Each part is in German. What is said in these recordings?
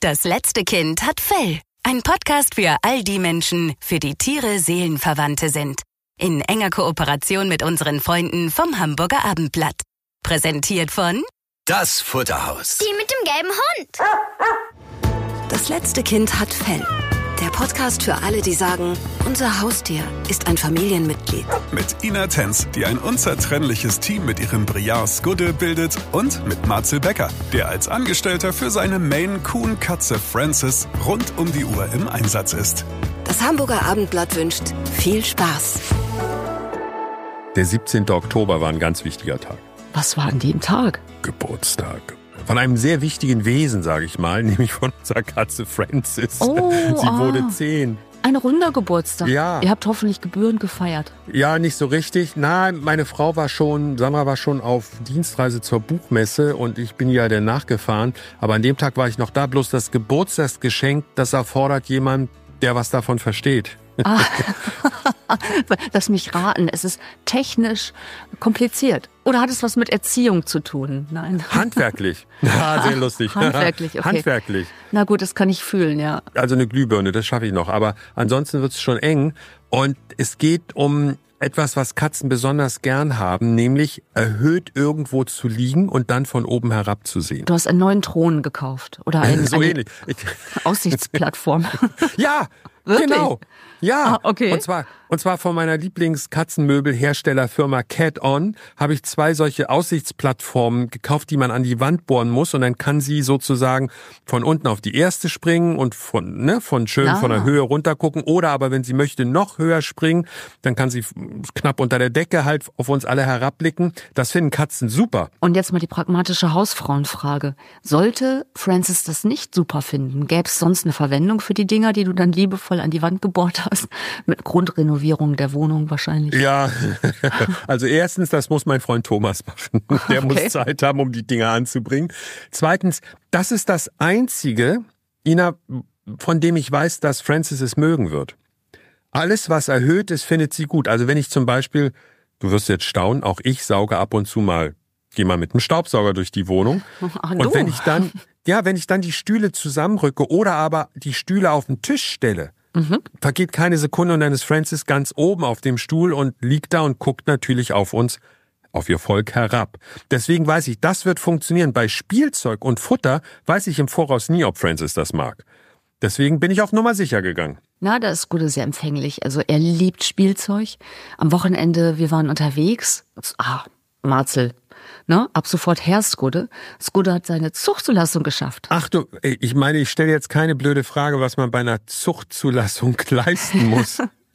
Das letzte Kind hat Fell. Ein Podcast für all die Menschen, für die Tiere Seelenverwandte sind. In enger Kooperation mit unseren Freunden vom Hamburger Abendblatt. Präsentiert von Das Futterhaus. Die mit dem gelben Hund. Das letzte Kind hat Fell. Der Podcast für alle, die sagen, unser Haustier ist ein Familienmitglied. Mit Ina Tenz, die ein unzertrennliches Team mit ihrem Briar Skudde bildet, und mit Marcel Becker, der als Angestellter für seine Maine-Coon-Katze Francis rund um die Uhr im Einsatz ist. Das Hamburger Abendblatt wünscht viel Spaß. Der 17. Oktober war ein ganz wichtiger Tag. Was war an dem Tag? Geburtstag. Von einem sehr wichtigen Wesen, sage ich mal, nämlich von unserer Katze Francis. Sie wurde 10. Ein runder Geburtstag. Ja. Ihr habt hoffentlich gebührend gefeiert. Ja, nicht so richtig. Nein, meine Frau Sandra war schon auf Dienstreise zur Buchmesse und ich bin ja dann nachgefahren. Aber an dem Tag war ich noch da. Bloß das Geburtstagsgeschenk, das erfordert jemand, der was davon versteht. Lass mich raten, es ist technisch kompliziert. Oder hat es was mit Erziehung zu tun? Nein. Handwerklich. Ja, sehr lustig. Handwerklich, okay. Handwerklich. Na gut, das kann ich fühlen, ja. Also eine Glühbirne, das schaffe ich noch. Aber ansonsten wird es schon eng. Und es geht um etwas, was Katzen besonders gern haben, nämlich erhöht irgendwo zu liegen und dann von oben herab zu sehen. Du hast einen neuen Thron gekauft. Oder so eine ähnlich. Aussichtsplattform. Ja, wirklich? Genau. Ja, okay. Und zwar von meiner Lieblingskatzenmöbelherstellerfirma Cat-On habe ich 2 solche Aussichtsplattformen gekauft, die man an die Wand bohren muss, und dann kann sie sozusagen von unten auf die erste springen und von der Höhe runter gucken, oder aber wenn sie möchte noch höher springen, dann kann sie knapp unter der Decke halt auf uns alle herabblicken. Das finden Katzen super. Und jetzt mal die pragmatische Hausfrauenfrage. Sollte Francis das nicht super finden, gäbe es sonst eine Verwendung für die Dinger, die du dann liebevoll an die Wand gebohrt hast? Mit Grundrenovierung der Wohnung wahrscheinlich. Ja, also erstens, das muss mein Freund Thomas machen. Der muss Zeit haben, um die Dinger anzubringen. Zweitens, das ist das Einzige, Ina, von dem ich weiß, dass Francis es mögen wird. Alles, was erhöht ist, findet sie gut. Also wenn ich zum Beispiel, du wirst jetzt staunen, auch ich sauge ab und zu mal, gehe mal mit dem Staubsauger durch die Wohnung. Und wenn ich dann die Stühle zusammenrücke oder aber die Stühle auf den Tisch stelle, vergeht keine Sekunde und dann ist Francis ganz oben auf dem Stuhl und liegt da und guckt natürlich auf uns, auf ihr Volk herab. Deswegen weiß ich, das wird funktionieren. Bei Spielzeug und Futter weiß ich im Voraus nie, ob Francis das mag. Deswegen bin ich auf Nummer sicher gegangen. Na, da ist Skudde sehr empfänglich. Also er liebt Spielzeug. Am Wochenende, wir waren unterwegs. Marcel. Ne? Ab sofort Herr Skudde. Skudde hat seine Zuchtzulassung geschafft. Ach du, ich meine, ich stelle jetzt keine blöde Frage, was man bei einer Zuchtzulassung leisten muss.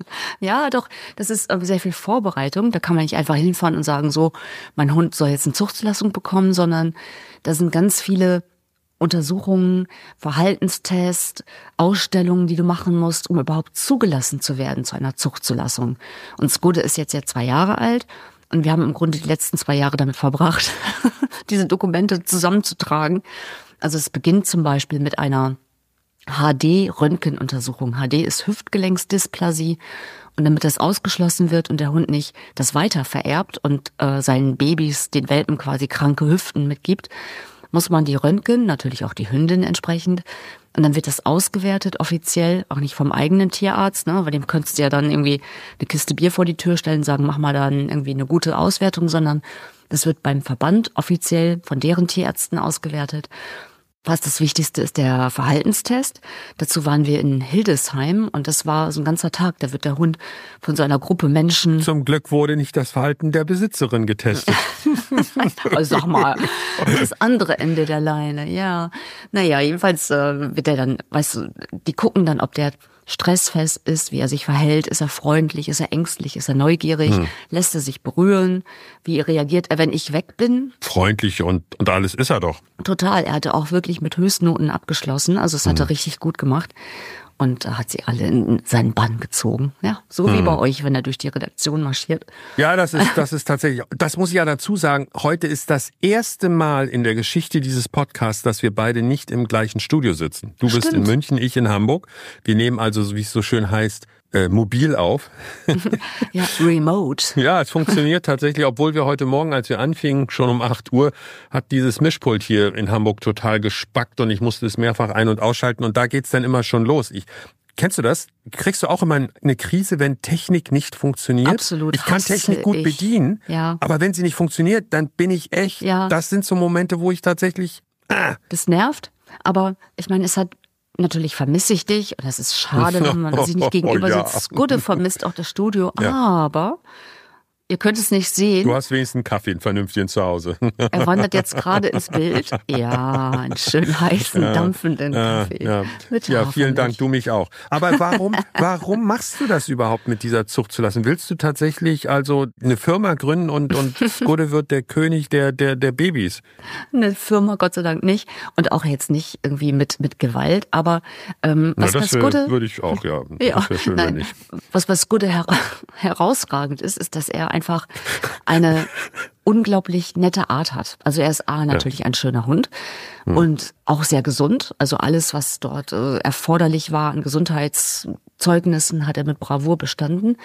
Ja, doch, das ist sehr viel Vorbereitung. Da kann man nicht einfach hinfahren und sagen, so, mein Hund soll jetzt eine Zuchtzulassung bekommen, sondern da sind ganz viele Untersuchungen, Verhaltenstests, Ausstellungen, die du machen musst, um überhaupt zugelassen zu werden zu einer Zuchtzulassung. Und Skudde ist jetzt ja 2 Jahre alt. Und wir haben im Grunde die letzten 2 Jahre damit verbracht, diese Dokumente zusammenzutragen. Also es beginnt zum Beispiel mit einer HD-Röntgenuntersuchung. HD ist Hüftgelenksdysplasie. Und damit das ausgeschlossen wird und der Hund nicht das weiter vererbt und seinen Babys, den Welpen quasi kranke Hüften mitgibt, muss man die Röntgen, natürlich auch die Hündin entsprechend, und dann wird das ausgewertet offiziell, auch nicht vom eigenen Tierarzt, ne, weil dem könntest du ja dann irgendwie eine Kiste Bier vor die Tür stellen und sagen, mach mal dann irgendwie eine gute Auswertung, sondern das wird beim Verband offiziell von deren Tierärzten ausgewertet. Was das Wichtigste ist, der Verhaltenstest. Dazu waren wir in Hildesheim und das war so ein ganzer Tag. Da wird der Hund von so einer Gruppe Menschen... Zum Glück wurde nicht das Verhalten der Besitzerin getestet. Also sag mal, das andere Ende der Leine, ja. Naja, jedenfalls wird der dann, weißt du, die gucken dann, ob der stressfest ist, wie er sich verhält, ist er freundlich, ist er ängstlich, ist er neugierig, lässt er sich berühren, wie reagiert er, wenn ich weg bin. Freundlich und alles ist er doch. Total, er hatte auch wirklich mit Höchstnoten abgeschlossen, also es hat er richtig gut gemacht. Und hat sie alle in seinen Bann gezogen. Ja, so wie bei euch, wenn er durch die Redaktion marschiert. Ja, das ist tatsächlich, das muss ich ja dazu sagen, heute ist das erste Mal in der Geschichte dieses Podcasts, dass wir beide nicht im gleichen Studio sitzen. Du bist in München, ich in Hamburg. Wir nehmen also, wie es so schön heißt, mobil auf. Ja, remote. Ja, es funktioniert tatsächlich, obwohl wir heute Morgen, als wir anfingen, schon um 8 Uhr, hat dieses Mischpult hier in Hamburg total gespackt und ich musste es mehrfach ein- und ausschalten und da geht's dann immer schon los. Kennst du das? Kriegst du auch immer eine Krise, wenn Technik nicht funktioniert? Absolut. Ich kann Technik gut bedienen, ja. Aber wenn sie nicht funktioniert, dann bin ich echt, das sind so Momente, wo ich tatsächlich... Das nervt, aber ich meine, natürlich vermisse ich dich und das ist schade, wenn man sich nicht gegenüber sitzt. Skudde vermisst auch das Studio, aber ihr könnt es nicht sehen. Du hast wenigstens einen Kaffee, einen vernünftigen zu Hause. Er wandert jetzt gerade ins Bild. Ja, einen schön heißen, dampfenden Kaffee. Ja, vielen Dank, du mich auch. Aber warum machst du das überhaupt mit dieser Zucht zu lassen? Willst du tatsächlich also eine Firma gründen und Skudde wird der König der Babys? Eine Firma, Gott sei Dank nicht. Und auch jetzt nicht irgendwie mit Gewalt. Aber was bei Skudde... würde ich auch, ja. Das wäre schön, wenn nicht. Was bei Skudde herausragend ist, dass er einfach eine unglaublich nette Art hat. Also er ist natürlich ein schöner Hund und auch sehr gesund. Also alles, was dort erforderlich war an Gesundheitszeugnissen, hat er mit Bravour bestanden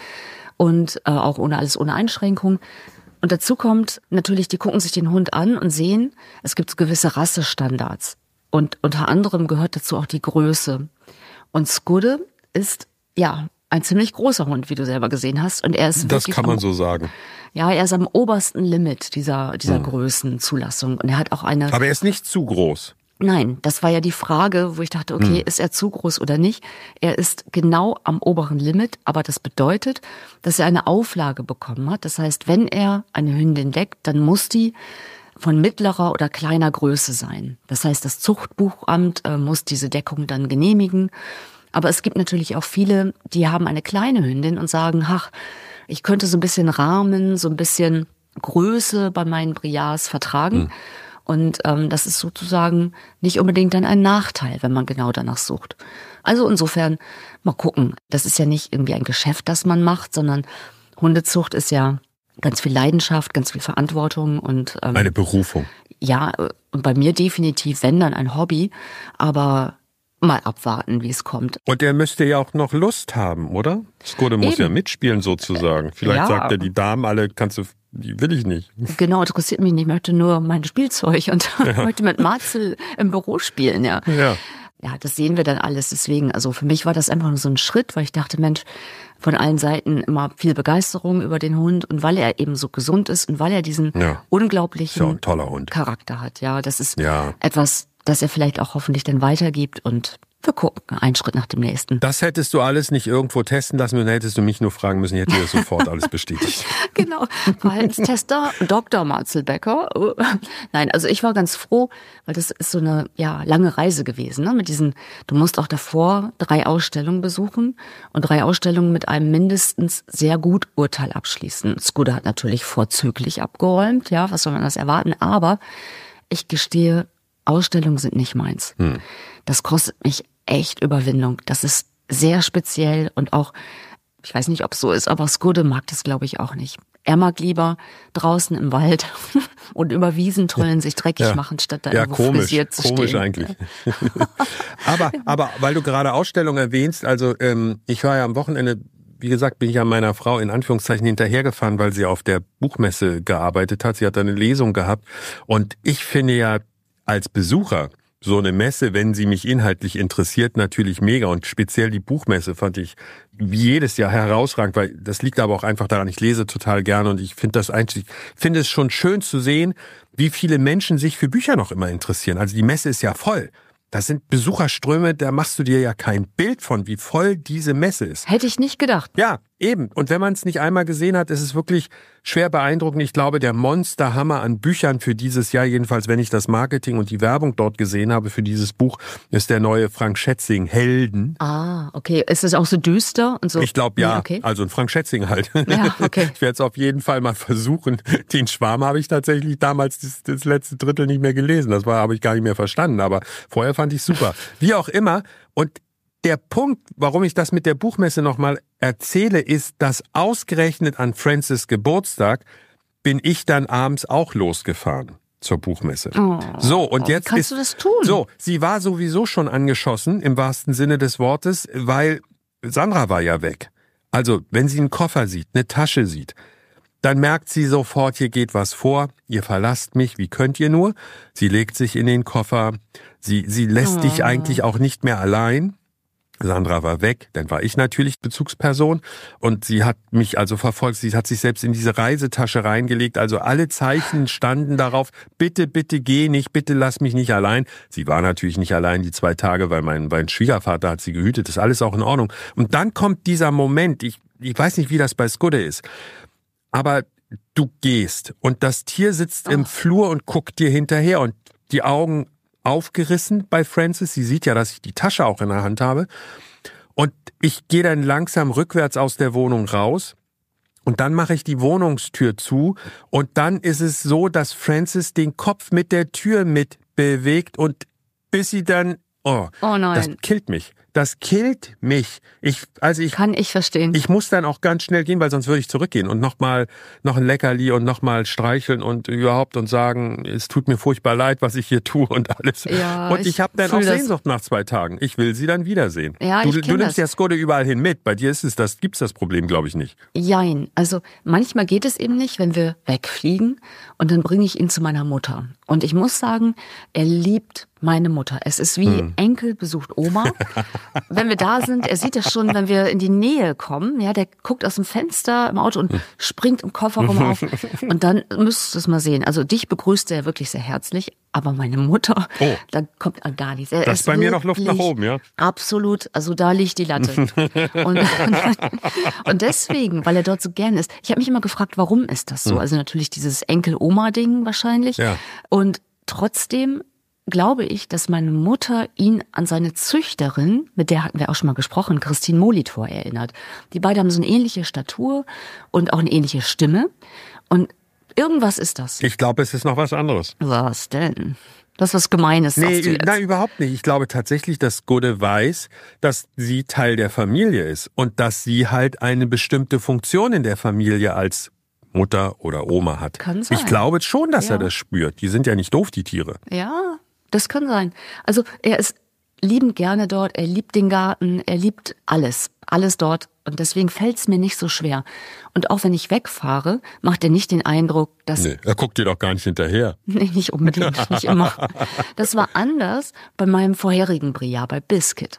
und auch ohne Einschränkung. Und dazu kommt natürlich, die gucken sich den Hund an und sehen, es gibt so gewisse Rassestandards. Und unter anderem gehört dazu auch die Größe. Und Skudde ist, ein ziemlich großer Hund, wie du selber gesehen hast. Und er ist das kann man so sagen. Ja, er ist am obersten Limit dieser Größenzulassung. Und er hat auch eine... Aber er ist nicht zu groß. Nein, das war ja die Frage, wo ich dachte, okay, ist er zu groß oder nicht? Er ist genau am oberen Limit, aber das bedeutet, dass er eine Auflage bekommen hat. Das heißt, wenn er eine Hündin deckt, dann muss die von mittlerer oder kleiner Größe sein. Das heißt, das Zuchtbuchamt muss diese Deckung dann genehmigen. Aber es gibt natürlich auch viele, die haben eine kleine Hündin und sagen, ich könnte so ein bisschen Rahmen, so ein bisschen Größe bei meinen Briards vertragen. Und das ist sozusagen nicht unbedingt dann ein Nachteil, wenn man genau danach sucht. Also insofern, mal gucken. Das ist ja nicht irgendwie ein Geschäft, das man macht, sondern Hundezucht ist ja ganz viel Leidenschaft, ganz viel Verantwortung und eine Berufung. Ja, und bei mir definitiv, wenn dann ein Hobby, aber mal abwarten, wie es kommt. Und er müsste ja auch noch Lust haben, oder? Skudde muss ja mitspielen sozusagen. Vielleicht sagt er, die Damen alle, die will ich nicht. Genau, interessiert mich nicht, ich möchte nur mein Spielzeug und möchte mit Marcel im Büro spielen, ja. Ja, das sehen wir dann alles. Deswegen, also für mich war das einfach nur so ein Schritt, weil ich dachte, Mensch, von allen Seiten immer viel Begeisterung über den Hund und weil er eben so gesund ist und weil er diesen unglaublichen toller Hund. Charakter hat. Ja, das ist etwas, das er vielleicht auch hoffentlich dann weitergibt und wir gucken, einen Schritt nach dem nächsten. Das hättest du alles nicht irgendwo testen lassen müssen, hättest du mich nur fragen müssen, ich hätte dir sofort alles bestätigt. Genau, Verhaltenstester, Dr. Marcel Becker. Nein, also ich war ganz froh, weil das ist so eine lange Reise gewesen. Ne? Du musst auch davor 3 Ausstellungen besuchen und 3 Ausstellungen mit einem mindestens sehr gut Urteil abschließen. Skudde hat natürlich vorzüglich abgeräumt, was soll man das erwarten, aber ich gestehe, Ausstellungen sind nicht meins. Das kostet mich echt Überwindung. Das ist sehr speziell und auch, ich weiß nicht, ob es so ist, aber Skudde mag das, glaube ich, auch nicht. Er mag lieber draußen im Wald und über Wiesentollen sich dreckig machen, statt da irgendwo frisiert zu stehen. Komisch eigentlich. aber weil du gerade Ausstellung erwähnst, also ich war ja am Wochenende, wie gesagt, bin ich ja meiner Frau in Anführungszeichen hinterhergefahren, weil sie auf der Buchmesse gearbeitet hat. Sie hat da eine Lesung gehabt und ich finde ja als Besucher so eine Messe, wenn sie mich inhaltlich interessiert, natürlich mega. Und speziell die Buchmesse fand ich wie jedes Jahr herausragend, weil das liegt aber auch einfach daran, ich lese total gerne und ich finde es schon schön zu sehen, wie viele Menschen sich für Bücher noch immer interessieren. Also die Messe ist ja voll. Das sind Besucherströme, da machst du dir ja kein Bild von, wie voll diese Messe ist. Hätte ich nicht gedacht. Ja, eben. Und wenn man es nicht einmal gesehen hat, ist es wirklich schwer beeindruckend. Ich glaube, der Monsterhammer an Büchern für dieses Jahr, jedenfalls wenn ich das Marketing und die Werbung dort gesehen habe für dieses Buch, ist der neue Frank Schätzing, Helden. Ah, okay. Ist es auch so düster und so? Ich glaube, ja. Okay. Also ein Frank Schätzing halt. Ja, okay. Ich werde es auf jeden Fall mal versuchen. Den Schwarm habe ich tatsächlich damals das letzte Drittel nicht mehr gelesen. Habe ich gar nicht mehr verstanden. Aber vorher fand ich super. Wie auch immer. Und der Punkt, warum ich das mit der Buchmesse nochmal erzähle, ist, dass ausgerechnet an Francis' Geburtstag bin ich dann abends auch losgefahren zur Buchmesse. Oh, so, und jetzt kannst du das tun? So, sie war sowieso schon angeschossen, im wahrsten Sinne des Wortes, weil Sandra war ja weg. Also, wenn sie einen Koffer sieht, eine Tasche sieht, dann merkt sie sofort, hier geht was vor, ihr verlasst mich, wie könnt ihr nur? Sie legt sich in den Koffer, sie lässt dich eigentlich auch nicht mehr allein. Sandra war weg, dann war ich natürlich Bezugsperson und sie hat mich also verfolgt, sie hat sich selbst in diese Reisetasche reingelegt, also alle Zeichen standen darauf, bitte, bitte geh nicht, bitte lass mich nicht allein. Sie war natürlich nicht allein die 2 Tage, weil mein Schwiegervater hat sie gehütet, das ist alles auch in Ordnung. Und dann kommt dieser Moment, ich weiß nicht, wie das bei Skudde ist, aber du gehst und das Tier sitzt im Flur und guckt dir hinterher und die Augen aufgerissen bei Frances. Sie sieht ja, dass ich die Tasche auch in der Hand habe. Und ich gehe dann langsam rückwärts aus der Wohnung raus. Und dann mache ich die Wohnungstür zu. Und dann ist es so, dass Frances den Kopf mit der Tür mitbewegt. Und bis sie dann... Oh nein. Das killt mich. Das killt mich. Kann ich verstehen. Ich muss dann auch ganz schnell gehen, weil sonst würde ich zurückgehen und noch ein Leckerli und nochmal streicheln und überhaupt und sagen, es tut mir furchtbar leid, was ich hier tue und alles. Ja, und ich habe dann auch Sehnsucht nach 2 Tagen. Ich will sie dann wiedersehen. Ja, du nimmst ja Skudde überall hin mit. Bei dir gibt's das Problem, glaube ich, nicht. Jein. Also manchmal geht es eben nicht, wenn wir wegfliegen und dann bringe ich ihn zu meiner Mutter. Und ich muss sagen, er liebt meine Mutter. Es ist wie Enkel besucht Oma. Wenn wir da sind, er sieht das schon, wenn wir in die Nähe kommen, ja, der guckt aus dem Fenster im Auto und springt im Kofferraum auf. Und dann müsstest du es mal sehen. Also dich begrüßt er wirklich sehr herzlich, aber meine Mutter, da kommt gar nichts. Das ist bei mir noch Luft nach oben, ja? Absolut, also da liegt die Latte. Und deswegen, weil er dort so gern ist, ich habe mich immer gefragt, warum ist das so? Also natürlich dieses Enkel-Oma-Ding wahrscheinlich. Ja. Und trotzdem glaube ich, dass meine Mutter ihn an seine Züchterin, mit der hatten wir auch schon mal gesprochen, Christine Molitor, erinnert. Die beiden haben so eine ähnliche Statur und auch eine ähnliche Stimme. Und irgendwas ist das. Ich glaube, es ist noch was anderes. Was denn? Das ist was Gemeines, sagst du jetzt. Nein, überhaupt nicht. Ich glaube tatsächlich, dass Skudde weiß, dass sie Teil der Familie ist und dass sie halt eine bestimmte Funktion in der Familie als Mutter oder Oma hat. Kann sein. Ich glaube schon, dass er das spürt. Die sind ja nicht doof, die Tiere. Ja, das kann sein. Also er ist liebend gerne dort, er liebt den Garten, er liebt alles dort. Und deswegen fällt es mir nicht so schwer. Und auch wenn ich wegfahre, macht er nicht den Eindruck, dass... Nee, er guckt dir doch gar nicht hinterher. Nee, nicht unbedingt, nicht immer. Das war anders bei meinem vorherigen Briar, bei Biscuit.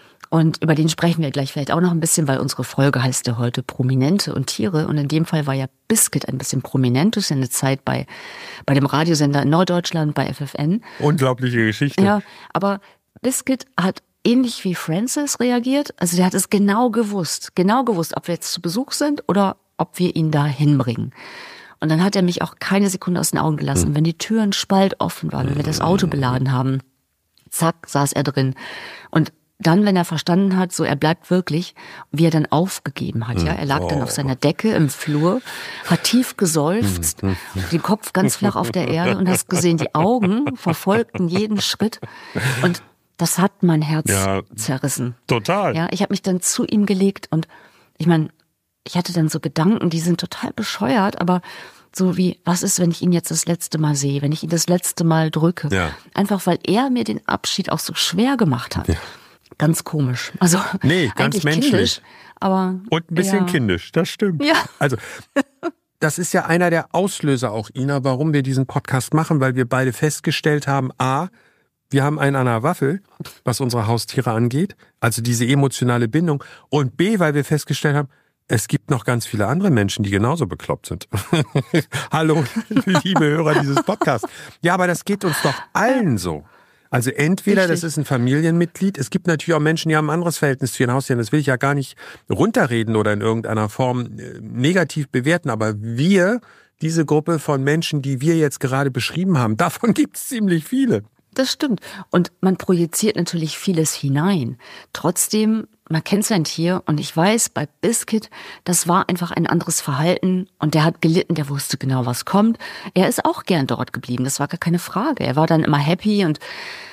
Und über den sprechen wir gleich vielleicht auch noch ein bisschen, weil unsere Folge heißt ja heute Prominente und Tiere. Und in dem Fall war ja Biscuit ein bisschen prominent. Das ist ja eine Zeit bei dem Radiosender in Norddeutschland, bei FFN. Unglaubliche Geschichte. Ja, aber Biscuit hat ähnlich wie Frances reagiert. Also der hat es genau gewusst, ob wir jetzt zu Besuch sind oder ob wir ihn da hinbringen. Und dann hat er mich auch keine Sekunde aus den Augen gelassen. Wenn die Türen spalt offen waren, wenn wir das Auto beladen haben, zack, saß er drin. Und dann, wenn er verstanden hat, so er bleibt wirklich, wie er dann aufgegeben hat, ja, er lag dann auf seiner Decke im Flur, hat tief geseufzt, den Kopf ganz flach auf der Erde und hast gesehen, die Augen verfolgten jeden Schritt und das hat mein Herz zerrissen. Total. Ja, ich habe mich dann zu ihm gelegt und ich meine, ich hatte dann so Gedanken, die sind total bescheuert, aber so wie, was ist, wenn ich ihn jetzt das letzte Mal sehe, wenn ich ihn das letzte Mal drücke? Ja. Einfach, weil er mir den Abschied auch so schwer gemacht hat. Ja. Ganz komisch. Also ganz menschlich. Kindisch, aber und ein bisschen kindisch, das stimmt. Ja. Also das ist ja einer der Auslöser auch, Ina, warum wir diesen Podcast machen, weil wir beide festgestellt haben, A, wir haben einen an der Waffel, was unsere Haustiere angeht, also diese emotionale Bindung, und B, weil wir festgestellt haben, es gibt noch ganz viele andere Menschen, die genauso bekloppt sind. Hallo, liebe Hörer dieses Podcasts. Ja, aber das geht uns doch allen so. Also entweder das ist ein Familienmitglied, es gibt natürlich auch Menschen, die haben ein anderes Verhältnis zu ihren Haustieren, das will ich ja gar nicht runterreden oder in irgendeiner Form negativ bewerten, aber wir, diese Gruppe von Menschen, die wir jetzt gerade beschrieben haben, davon gibt es ziemlich viele. Das stimmt. Und man projiziert natürlich vieles hinein. Trotzdem, man kennt sein Tier und ich weiß, bei Biscuit, das war einfach ein anderes Verhalten und der hat gelitten, der wusste genau, was kommt. Er ist auch gern dort geblieben, das war gar keine Frage. Er war dann immer happy und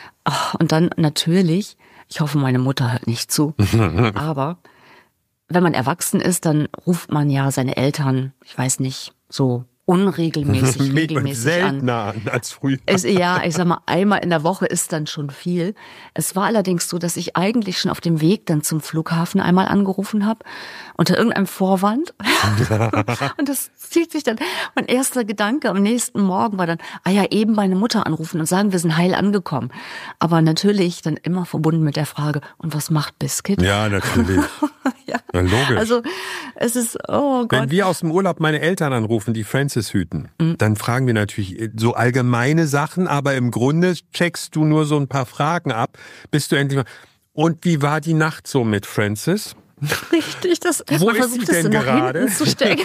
dann natürlich, ich hoffe, meine Mutter hört nicht zu, aber wenn man erwachsen ist, dann ruft man ja seine Eltern, ich weiß nicht, so unregelmäßig, regelmäßig seltener an als früher. Ja, ich sag mal, einmal in der Woche ist dann schon viel. Es war allerdings so, dass ich eigentlich schon auf dem Weg dann zum Flughafen einmal angerufen habe, unter irgendeinem Vorwand. Und das zieht sich dann. Mein erster Gedanke am nächsten Morgen war dann, eben meine Mutter anrufen und sagen, wir sind heil angekommen. Aber natürlich dann immer verbunden mit der Frage, und was macht Biscuit? Ja, natürlich. Ja. Ja, logisch. Also es ist, oh Gott. Wenn wir aus dem Urlaub meine Eltern anrufen, die Francis hüten, dann fragen wir natürlich so allgemeine Sachen, aber im Grunde checkst du nur so ein paar Fragen ab, bis du endlich mal... Und wie war die Nacht so mit Francis? Richtig, Wo ist sie denn gerade? Zu stecken.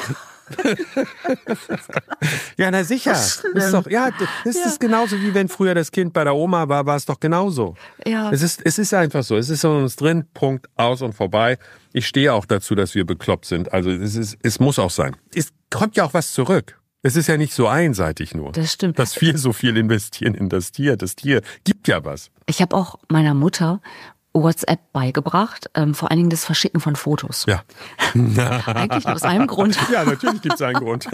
Ja, na sicher. Das ist genauso wie wenn früher das Kind bei der Oma war es doch genauso. Ja. Es ist einfach so. Es ist in uns drin, Punkt, aus und vorbei. Ich stehe auch dazu, dass wir bekloppt sind. Also es muss auch sein. Es kommt ja auch was zurück. Es ist ja nicht so einseitig nur. Das stimmt. Dass wir so viel investieren in das Tier. Das Tier gibt ja was. Ich habe auch meiner Mutter WhatsApp beigebracht, vor allen Dingen das Verschicken von Fotos. Ja. Eigentlich nur aus einem Grund. Ja, natürlich gibt es einen Grund.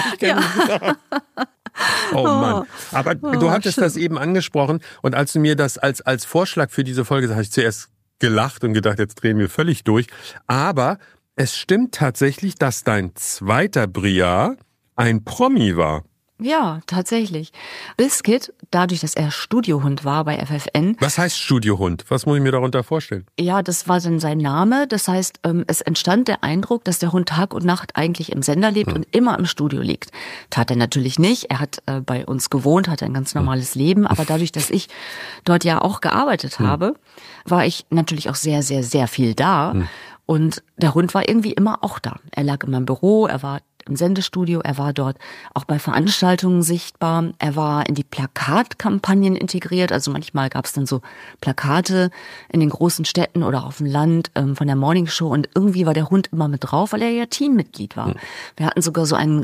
Oh Mann. Aber du hattest das eben angesprochen und als du mir das als Vorschlag für diese Folge, habe ich zuerst gelacht und gedacht, jetzt drehen wir völlig durch. Aber es stimmt tatsächlich, dass dein zweiter Briard ein Promi war. Ja, tatsächlich. Biscuit, dadurch, dass er Studiohund war bei FFN. Was heißt Studiohund? Was muss ich mir darunter vorstellen? Ja, das war dann sein Name. Das heißt, es entstand der Eindruck, dass der Hund Tag und Nacht eigentlich im Sender lebt und immer im Studio liegt. Tat er natürlich nicht. Er hat bei uns gewohnt, hatte ein ganz normales Leben. Aber dadurch, dass ich dort ja auch gearbeitet habe, war ich natürlich auch sehr, sehr, sehr viel da. Und der Hund war irgendwie immer auch da. Er lag in meinem Büro, er war im Sendestudio, er war dort auch bei Veranstaltungen sichtbar, er war in die Plakatkampagnen integriert, also manchmal gab es dann so Plakate in den großen Städten oder auf dem Land von der Morningshow und irgendwie war der Hund immer mit drauf, weil er ja Teammitglied war. Wir hatten sogar so einen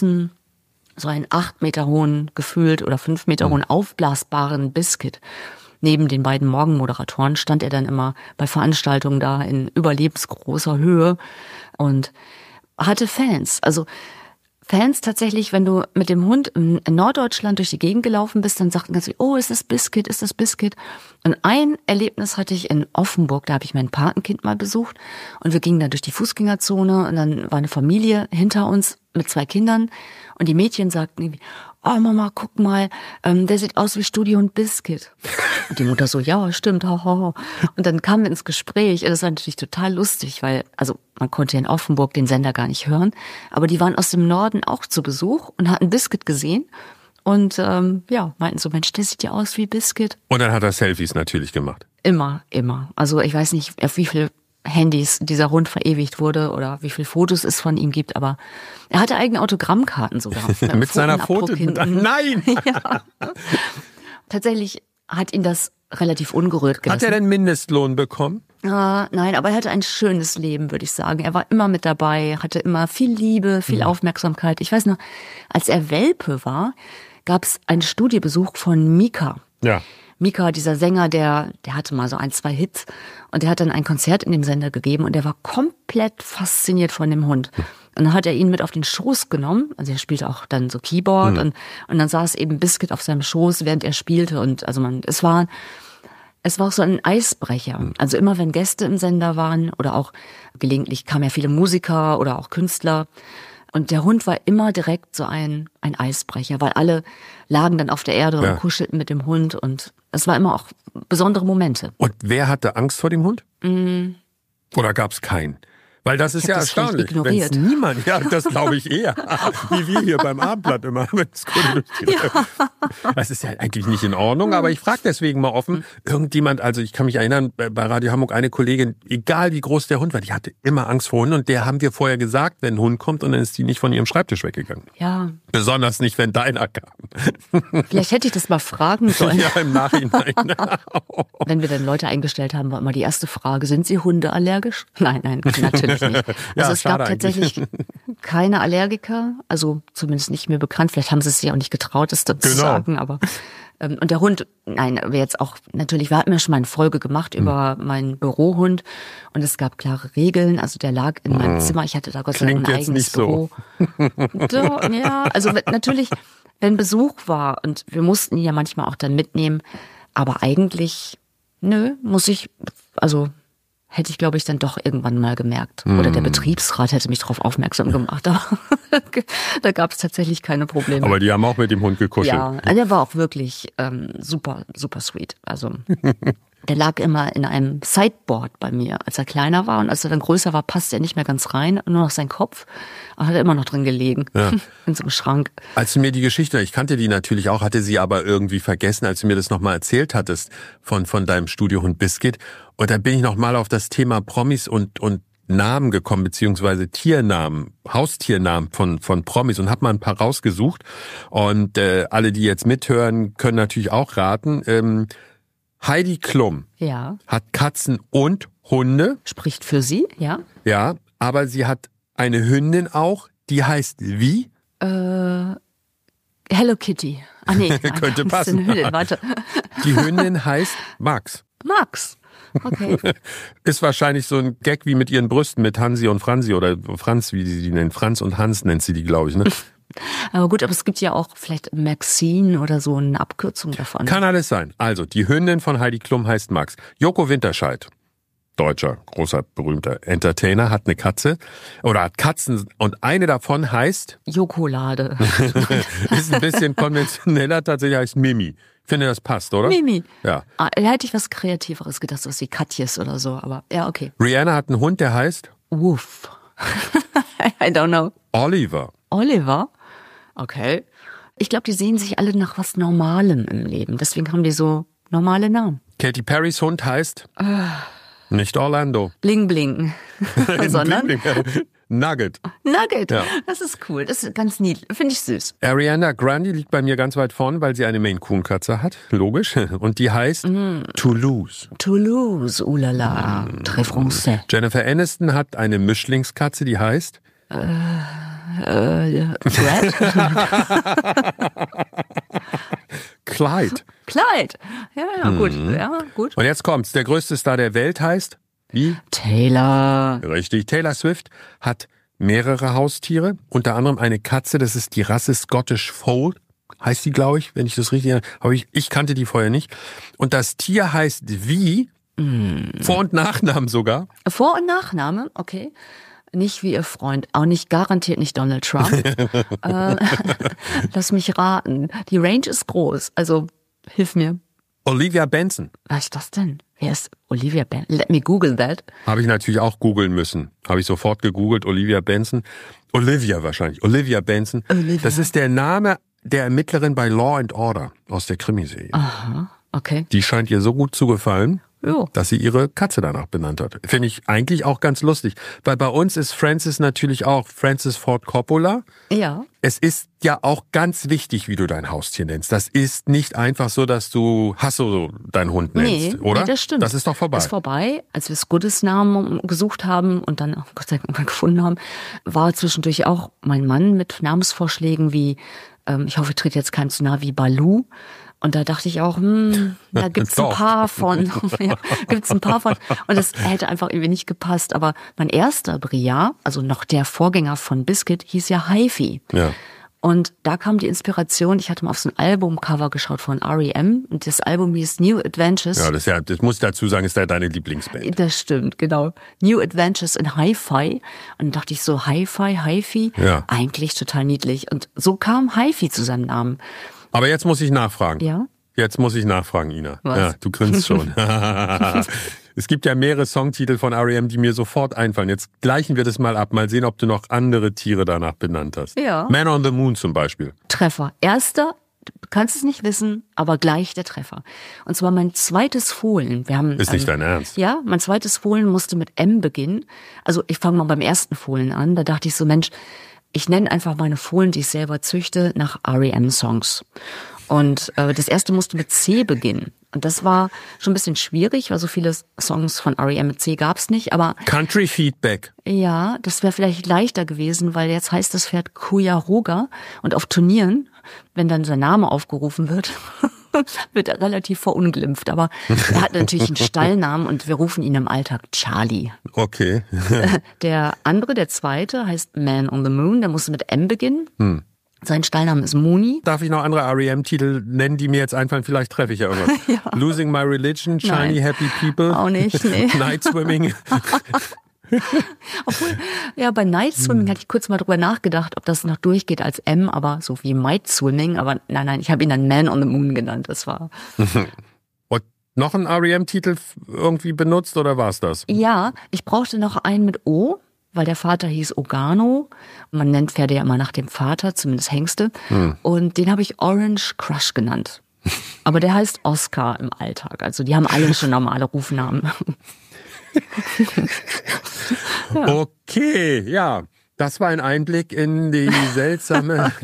8 Meter hohen, gefühlt oder 5 Meter hohen aufblasbaren Biscuit. Neben den beiden Morgenmoderatoren stand er dann immer bei Veranstaltungen da in überlebensgroßer Höhe und hatte Fans. Also Fans tatsächlich, wenn du mit dem Hund in Norddeutschland durch die Gegend gelaufen bist, dann sagten ganz viele, oh, ist das Biscuit, ist das Biscuit? Und ein Erlebnis hatte ich in Offenburg, da habe ich mein Patenkind mal besucht und wir gingen da durch die Fußgängerzone und dann war eine Familie hinter uns mit 2 Kindern und die Mädchen sagten irgendwie, oh Mama, guck mal, der sieht aus wie Studiohund Biscuit. Und die Mutter so, ja, stimmt, haha. Und dann kamen wir ins Gespräch. Das war natürlich total lustig, weil, also man konnte in Offenburg den Sender gar nicht hören, aber die waren aus dem Norden auch zu Besuch und hatten Biscuit gesehen und meinten so, Mensch, der sieht ja aus wie Biscuit. Und dann hat er Selfies natürlich gemacht. Immer. Also ich weiß nicht, auf wie viele Handys dieser Hund verewigt wurde oder wie viele Fotos es von ihm gibt, aber er hatte eigene Autogrammkarten sogar. Mit seiner Foto? Nein! Ja. Tatsächlich hat ihn das relativ ungerührt gelassen. Hat er denn Mindestlohn bekommen? Nein, aber er hatte ein schönes Leben, würde ich sagen. Er war immer mit dabei, hatte immer viel Liebe, viel Aufmerksamkeit. Ich weiß noch, als er Welpe war, gab es einen Studiobesuch von Mika. Ja. Mika, dieser Sänger, der hatte mal so 1, 2 Hits und der hat dann ein Konzert in dem Sender gegeben und der war komplett fasziniert von dem Hund. Und dann hat er ihn mit auf den Schoß genommen, also er spielte auch dann so Keyboard und dann saß eben Biscuit auf seinem Schoß, während er spielte und also es war auch so ein Eisbrecher. Also immer wenn Gäste im Sender waren oder auch gelegentlich kamen ja viele Musiker oder auch Künstler. Und der Hund war immer direkt so ein Eisbrecher, weil alle lagen dann auf der Erde und kuschelten mit dem Hund und es war immer auch besondere Momente. Und wer hatte Angst vor dem Hund? Oder gab es keinen? Weil das ist ja erstaunlich. Ignoriert. Niemand, ja, das glaube ich eher, wie wir hier beim Abendblatt immer. Das ist ja eigentlich nicht in Ordnung, aber ich frage deswegen mal offen, irgendjemand, also ich kann mich erinnern, bei Radio Hamburg eine Kollegin, egal wie groß der Hund war, die hatte immer Angst vor Hunden und der haben wir vorher gesagt, wenn ein Hund kommt und dann ist die nicht von ihrem Schreibtisch weggegangen. Ja. Besonders nicht, wenn deiner kam. Vielleicht hätte ich das mal fragen sollen. Ja, im Nachhinein. Wenn wir dann Leute eingestellt haben, war immer die erste Frage, sind sie hundeallergisch? Nein, natürlich nicht. Also es gab tatsächlich keine Allergiker, also zumindest nicht mehr bekannt. Vielleicht haben sie es sich auch nicht getraut, das zu sagen, aber Und der Hund, nein, wir jetzt auch, natürlich, wir hatten ja schon mal eine Folge gemacht über meinen Bürohund und es gab klare Regeln, also der lag in meinem Zimmer, ich hatte da Gott sei Dank ein eigenes Büro. So, ja, also natürlich, wenn Besuch war und wir mussten ihn ja manchmal auch dann mitnehmen, aber eigentlich, hätte ich, glaube ich, dann doch irgendwann mal gemerkt. Oder der Betriebsrat hätte mich darauf aufmerksam gemacht. Aber da gab es tatsächlich keine Probleme. Aber die haben auch mit dem Hund gekuschelt. Ja, der war auch wirklich super, super sweet. Also der lag immer in einem Sideboard bei mir, als er kleiner war. Und als er dann größer war, passte er nicht mehr ganz rein. Nur noch sein Kopf. Aber hat er immer noch drin gelegen. Ja. In so einem Schrank. Als du mir die Geschichte, ich kannte die natürlich auch, hatte sie aber irgendwie vergessen, als du mir das nochmal erzählt hattest von deinem Studiohund Biscuit. Und dann bin ich nochmal auf das Thema Promis und Namen gekommen, beziehungsweise Tiernamen, Haustiernamen von Promis und habe mal ein paar rausgesucht. Und alle, die jetzt mithören, können natürlich auch raten. Heidi Klum hat Katzen und Hunde. Spricht für sie, ja. Ja, aber sie hat eine Hündin auch, die heißt wie? Hello Kitty. Ah nee, könnte passen. Hündin, warte. Die Hündin heißt Max. Max. Okay. Ist wahrscheinlich so ein Gag wie mit ihren Brüsten, mit Hansi und Franzi oder Franz, wie sie die nennen. Franz und Hans nennt sie die, glaube ich, ne? Aber gut, aber es gibt ja auch vielleicht Maxine oder so eine Abkürzung davon. Kann alles sein. Also, die Hündin von Heidi Klum heißt Max. Joko Winterscheid, deutscher, großer, berühmter Entertainer, hat eine Katze oder hat Katzen und eine davon heißt Jokolade. Ist ein bisschen konventioneller, tatsächlich heißt Mimi. Ich finde, das passt, oder? Mimi. Ja. Da hätte ich was Kreativeres gedacht, so was wie Katjes oder so, aber ja, okay. Rihanna hat einen Hund, der heißt? Woof. I don't know. Oliver. Oliver? Okay. Ich glaube, die sehen sich alle nach was Normalem im Leben. Deswegen haben die so normale Namen. Katy Perrys Hund heißt? Nicht Orlando. Bling Bling. Sondern? Bling Bling. Nugget. Nugget, ja. Das ist cool, das ist ganz niedlich, finde ich süß. Ariana Grande liegt bei mir ganz weit vorn, weil sie eine Maine Coon Katze hat, logisch. Und die heißt Toulouse. Toulouse, oulala, très français. Jennifer Aniston hat eine Mischlingskatze, die heißt? Brad? Clyde. Clyde, ja, gut, ja, gut. Und jetzt kommt's, der größte Star der Welt heißt? Wie? Taylor. Richtig. Taylor Swift hat mehrere Haustiere, unter anderem eine Katze, das ist die Rasse Scottish Fold, heißt die, glaube ich, wenn ich das richtig habe. Ich kannte die vorher nicht. Und das Tier heißt wie? Vor- und Nachnamen sogar. Vor- und Nachname, okay. Nicht wie ihr Freund, auch nicht, garantiert nicht Donald Trump. Lass mich raten. Die Range ist groß, also hilf mir. Olivia Benson. Was ist das denn? Wer ist Olivia Benson? Let me Google that. Habe ich natürlich auch googeln müssen. Habe ich sofort gegoogelt, Olivia Benson. Olivia wahrscheinlich. Olivia Benson. Olivia. Das ist der Name der Ermittlerin bei Law and Order aus der Krimiserie. Aha, okay. Die scheint ihr so gut zu gefallen, jo, dass sie ihre Katze danach benannt hat. Finde ich eigentlich auch ganz lustig. Weil bei uns ist Francis natürlich auch Francis Ford Coppola. Ja. Es ist ja auch ganz wichtig, wie du dein Haustier nennst. Das ist nicht einfach so, dass du Hasso deinen Hund nennst, oder? Nee, das stimmt. Das ist doch vorbei. Das ist vorbei. Als wir Scuddes Namen gesucht haben und dann Gott sei Dank gefunden haben, war zwischendurch auch mein Mann mit Namensvorschlägen wie, ich hoffe, ich trete jetzt keinem zu nahe, wie Balu. Und da dachte ich auch, da gibt's ein paar von. Ja, gibt's ein paar von. Und das hätte einfach irgendwie nicht gepasst. Aber mein erster Briard, also noch der Vorgänger von Biscuit, hieß ja Hi-Fi. Ja. Und da kam die Inspiration, ich hatte mal auf so ein Albumcover geschaut von R.E.M. und das Album hieß New Adventures. Ja, das muss ich dazu sagen, ist ja deine Lieblingsband. Das stimmt, genau. New Adventures in Hi-Fi. Und dann dachte ich so, Hi-Fi, ja, eigentlich total niedlich. Und so kam Hi-Fi zu seinem Namen. Aber jetzt muss ich nachfragen. Ja? Jetzt muss ich nachfragen, Ina. Was? Ja, du grinst schon. Es gibt ja mehrere Songtitel von R.E.M., die mir sofort einfallen. Jetzt gleichen wir das mal ab. Mal sehen, ob du noch andere Tiere danach benannt hast. Ja. Man on the Moon zum Beispiel. Treffer. Erster, du kannst es nicht wissen, aber gleich der Treffer. Und zwar mein zweites Fohlen. Ist nicht dein Ernst? Ja, mein zweites Fohlen musste mit M beginnen. Also ich fange mal beim ersten Fohlen an. Da dachte ich so, Mensch, ich nenne einfach meine Fohlen, die ich selber züchte, nach R.E.M.-Songs. Und das erste musste mit C beginnen. Und das war schon ein bisschen schwierig, weil so viele Songs von R.E.M. mit C gab's nicht. Aber Country Feedback. Ja, das wäre vielleicht leichter gewesen, weil jetzt heißt das Pferd Cuyahoga. Und auf Turnieren, wenn dann sein Name aufgerufen wird, wird er relativ verunglimpft. Aber er hat natürlich einen Stallnamen und wir rufen ihn im Alltag Charlie. Okay. Der andere, der zweite, heißt Man on the Moon. Der muss mit M beginnen. Sein Stallname ist Mooney. Darf ich noch andere R.E.M.-Titel nennen, die mir jetzt einfallen? Vielleicht treffe ich ja irgendwas. Ja. Losing My Religion, Shiny Nein. Happy People. Auch nicht, nee. Night Swimming. Obwohl, ja, bei Night Swimming hatte ich kurz mal drüber nachgedacht, ob das noch durchgeht als M, aber so wie Night Swimming. Aber nein, ich habe ihn dann Man on the Moon genannt. Das war... Und noch ein R.E.M.-Titel irgendwie benutzt oder war's das? Ja, ich brauchte noch einen mit O, weil der Vater hieß Ogano. Man nennt Pferde ja immer nach dem Vater, zumindest Hengste. Und den habe ich Orange Crush genannt. Aber der heißt Oscar im Alltag. Also die haben alle schon normale Rufnamen. Okay, ja. Das war ein Einblick in die seltsame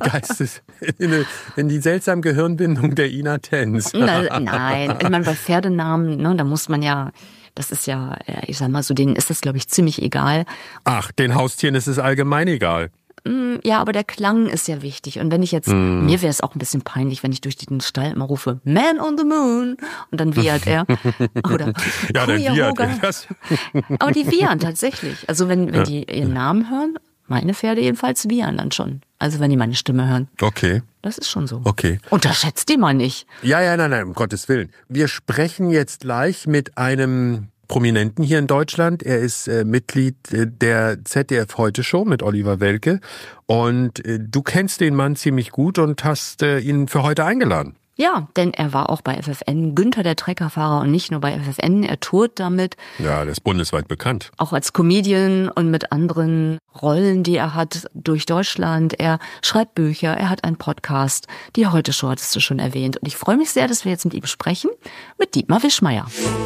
in die seltsame Gehirnbindung der Ina Tenz. Nein, ich meine, bei Pferdenamen, ne, da muss man ja, das ist ja, ich sag mal so, denen ist das, glaube ich, ziemlich egal. Ach, den Haustieren ist es allgemein egal. Ja, aber der Klang ist ja wichtig. Und wenn ich jetzt, mir wäre es auch ein bisschen peinlich, wenn ich durch den Stall immer rufe, Man on the Moon, und dann wiehert er. Oder, ja, dann wiehert er das. Aber die wiehern tatsächlich. Also wenn die ihren Namen hören, meine Pferde jedenfalls wiehern dann schon. Also wenn die meine Stimme hören. Okay. Das ist schon so. Okay. Unterschätzt die mal nicht. Ja, nein, um Gottes Willen. Wir sprechen jetzt gleich mit einem Prominenten hier in Deutschland. Er ist Mitglied der ZDF Heute Show mit Oliver Welke. Und du kennst den Mann ziemlich gut und hast ihn für heute eingeladen. Ja, denn er war auch bei FFN, Günther der Treckerfahrer, und nicht nur bei FFN, er tourt damit. Ja, der ist bundesweit bekannt. Auch als Comedian und mit anderen Rollen, die er hat durch Deutschland. Er schreibt Bücher, er hat einen Podcast. Die Heute Show hattest du schon erwähnt. Und ich freue mich sehr, dass wir jetzt mit ihm sprechen, mit Dietmar Wischmeier.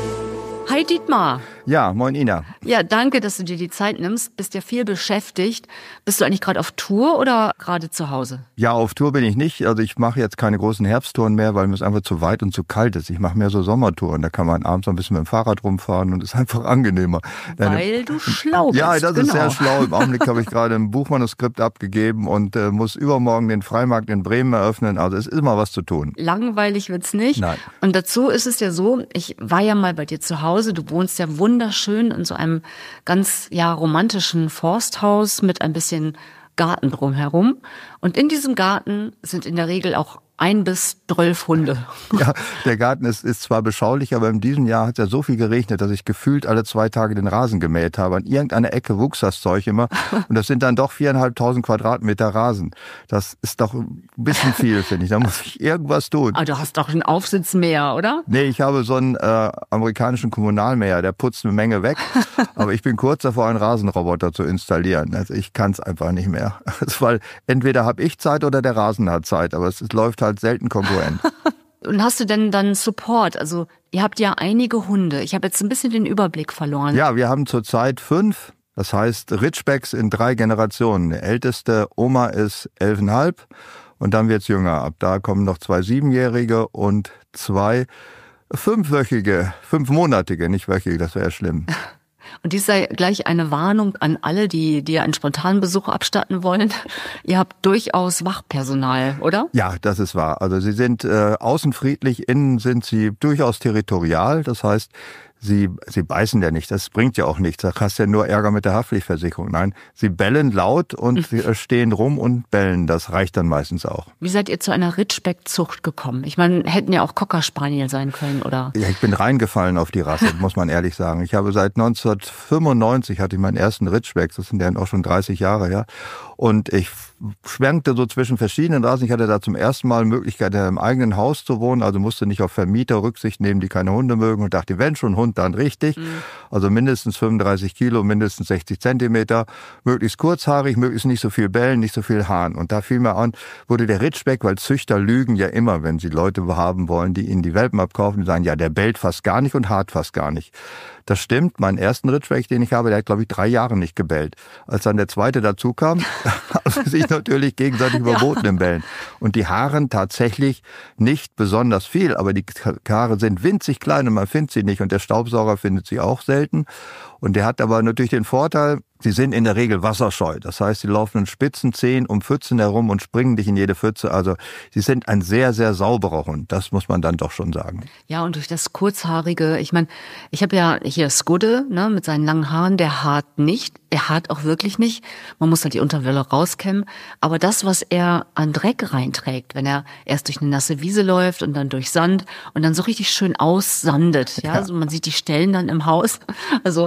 Hi Dietmar. Ja, moin Ina. Ja, danke, dass du dir die Zeit nimmst. Bist ja viel beschäftigt. Bist du eigentlich gerade auf Tour oder gerade zu Hause? Ja, auf Tour bin ich nicht. Also ich mache jetzt keine großen Herbsttouren mehr, weil mir es einfach zu weit und zu kalt ist. Ich mache mehr so Sommertouren. Da kann man abends ein bisschen mit dem Fahrrad rumfahren und ist einfach angenehmer. Weil du schlau bist. Ja, das genau. ist sehr schlau. Im Augenblick habe ich gerade ein Buchmanuskript abgegeben und muss übermorgen den Freimarkt in Bremen eröffnen. Also es ist immer was zu tun. Langweilig wird's nicht. Nein. Und dazu ist es ja so, ich war ja mal bei dir zu Hause. Du wohnst ja wunderschön in so einem ganz romantischen Forsthaus mit ein bisschen Garten drumherum. Und in diesem Garten sind in der Regel auch 1 bis 12 Hunde. Ja, der Garten ist zwar beschaulich, aber in diesem Jahr hat es ja so viel geregnet, dass ich gefühlt alle 2 Tage den Rasen gemäht habe. An irgendeiner Ecke wuchs das Zeug immer. Und das sind dann doch 4.500 Quadratmeter Rasen. Das ist doch ein bisschen viel, finde ich. Da muss ich irgendwas tun. Aber du hast doch einen Aufsitzmäher, oder? Nee, ich habe so einen amerikanischen Kommunalmäher, der putzt eine Menge weg. Aber ich bin kurz davor, einen Rasenroboter zu installieren. Also ich kann es einfach nicht mehr. Weil entweder habe ich Zeit oder der Rasen hat Zeit. Aber es läuft halt selten konkurrent. Und hast du denn dann Support? Also ihr habt ja einige Hunde. Ich habe jetzt ein bisschen den Überblick verloren. Ja, wir haben zurzeit 5. Das heißt Ridgebacks in 3 Generationen. Der älteste Oma ist 11,5 und dann wird's jünger. Ab da kommen noch 2 7-Jährige und 2 5-wöchige, 5-monatige, nicht wöchige, das wäre schlimm. Und dies sei gleich eine Warnung an alle, die dir einen spontanen Besuch abstatten wollen. Ihr habt durchaus Wachpersonal, oder? Ja, das ist wahr. Also sie sind außen friedlich, innen sind sie durchaus territorial. Das heißt, sie beißen ja nicht, das bringt ja auch nichts. Da hast du ja nur Ärger mit der Haftpflichtversicherung. Nein, sie bellen laut und sie stehen rum und bellen. Das reicht dann meistens auch. Wie seid ihr zu einer Ridgeback-Zucht gekommen? Ich meine, hätten ja auch Cocker Spaniel sein können, oder? Ja, ich bin reingefallen auf die Rasse, muss man ehrlich sagen. Ich habe seit 1995 hatte ich meinen ersten Ridgeback, das sind ja auch schon 30 Jahre her. Und ich schwankte so zwischen verschiedenen Rassen. Ich hatte da zum ersten Mal Möglichkeit, in einem eigenen Haus zu wohnen, also musste nicht auf Vermieter Rücksicht nehmen, die keine Hunde mögen, und dachte, wenn schon Hund, dann richtig. Also mindestens 35 Kilo, mindestens 60 Zentimeter, möglichst kurzhaarig, möglichst nicht so viel bellen, nicht so viel Hahn. Und da fiel mir an, wurde der Ridgeback, weil Züchter lügen ja immer, wenn sie Leute haben wollen, die ihnen die Welpen abkaufen, die sagen, ja, der bellt fast gar nicht und hart fast gar nicht. Das stimmt, meinen ersten Ridgeback, den ich habe, der hat, glaube ich, 3 Jahre nicht gebellt. Als dann der zweite dazu kam, haben sie sich natürlich gegenseitig überboten im Bellen. Und die Haaren tatsächlich nicht besonders viel, aber die Haare sind winzig klein und man findet sie nicht. Und der Staubsauger findet sie auch selten. Und der hat aber natürlich den Vorteil, Sie sind in der Regel wasserscheu. Das heißt, sie laufen in spitzen Zehen um Pfützen herum und springen nicht in jede Pfütze. Also sie sind ein sehr, sehr sauberer Hund. Das muss man dann doch schon sagen. Ja, und durch das Kurzhaarige, ich meine, ich habe ja hier Skudde, ne, mit seinen langen Haaren, der haart nicht. Er haart auch wirklich nicht. Man muss halt die Unterwelle rauskämmen. Aber das, was er an Dreck reinträgt, wenn er erst durch eine nasse Wiese läuft und dann durch Sand und dann so richtig schön aussandet, ja, also man sieht die Stellen dann im Haus. Also,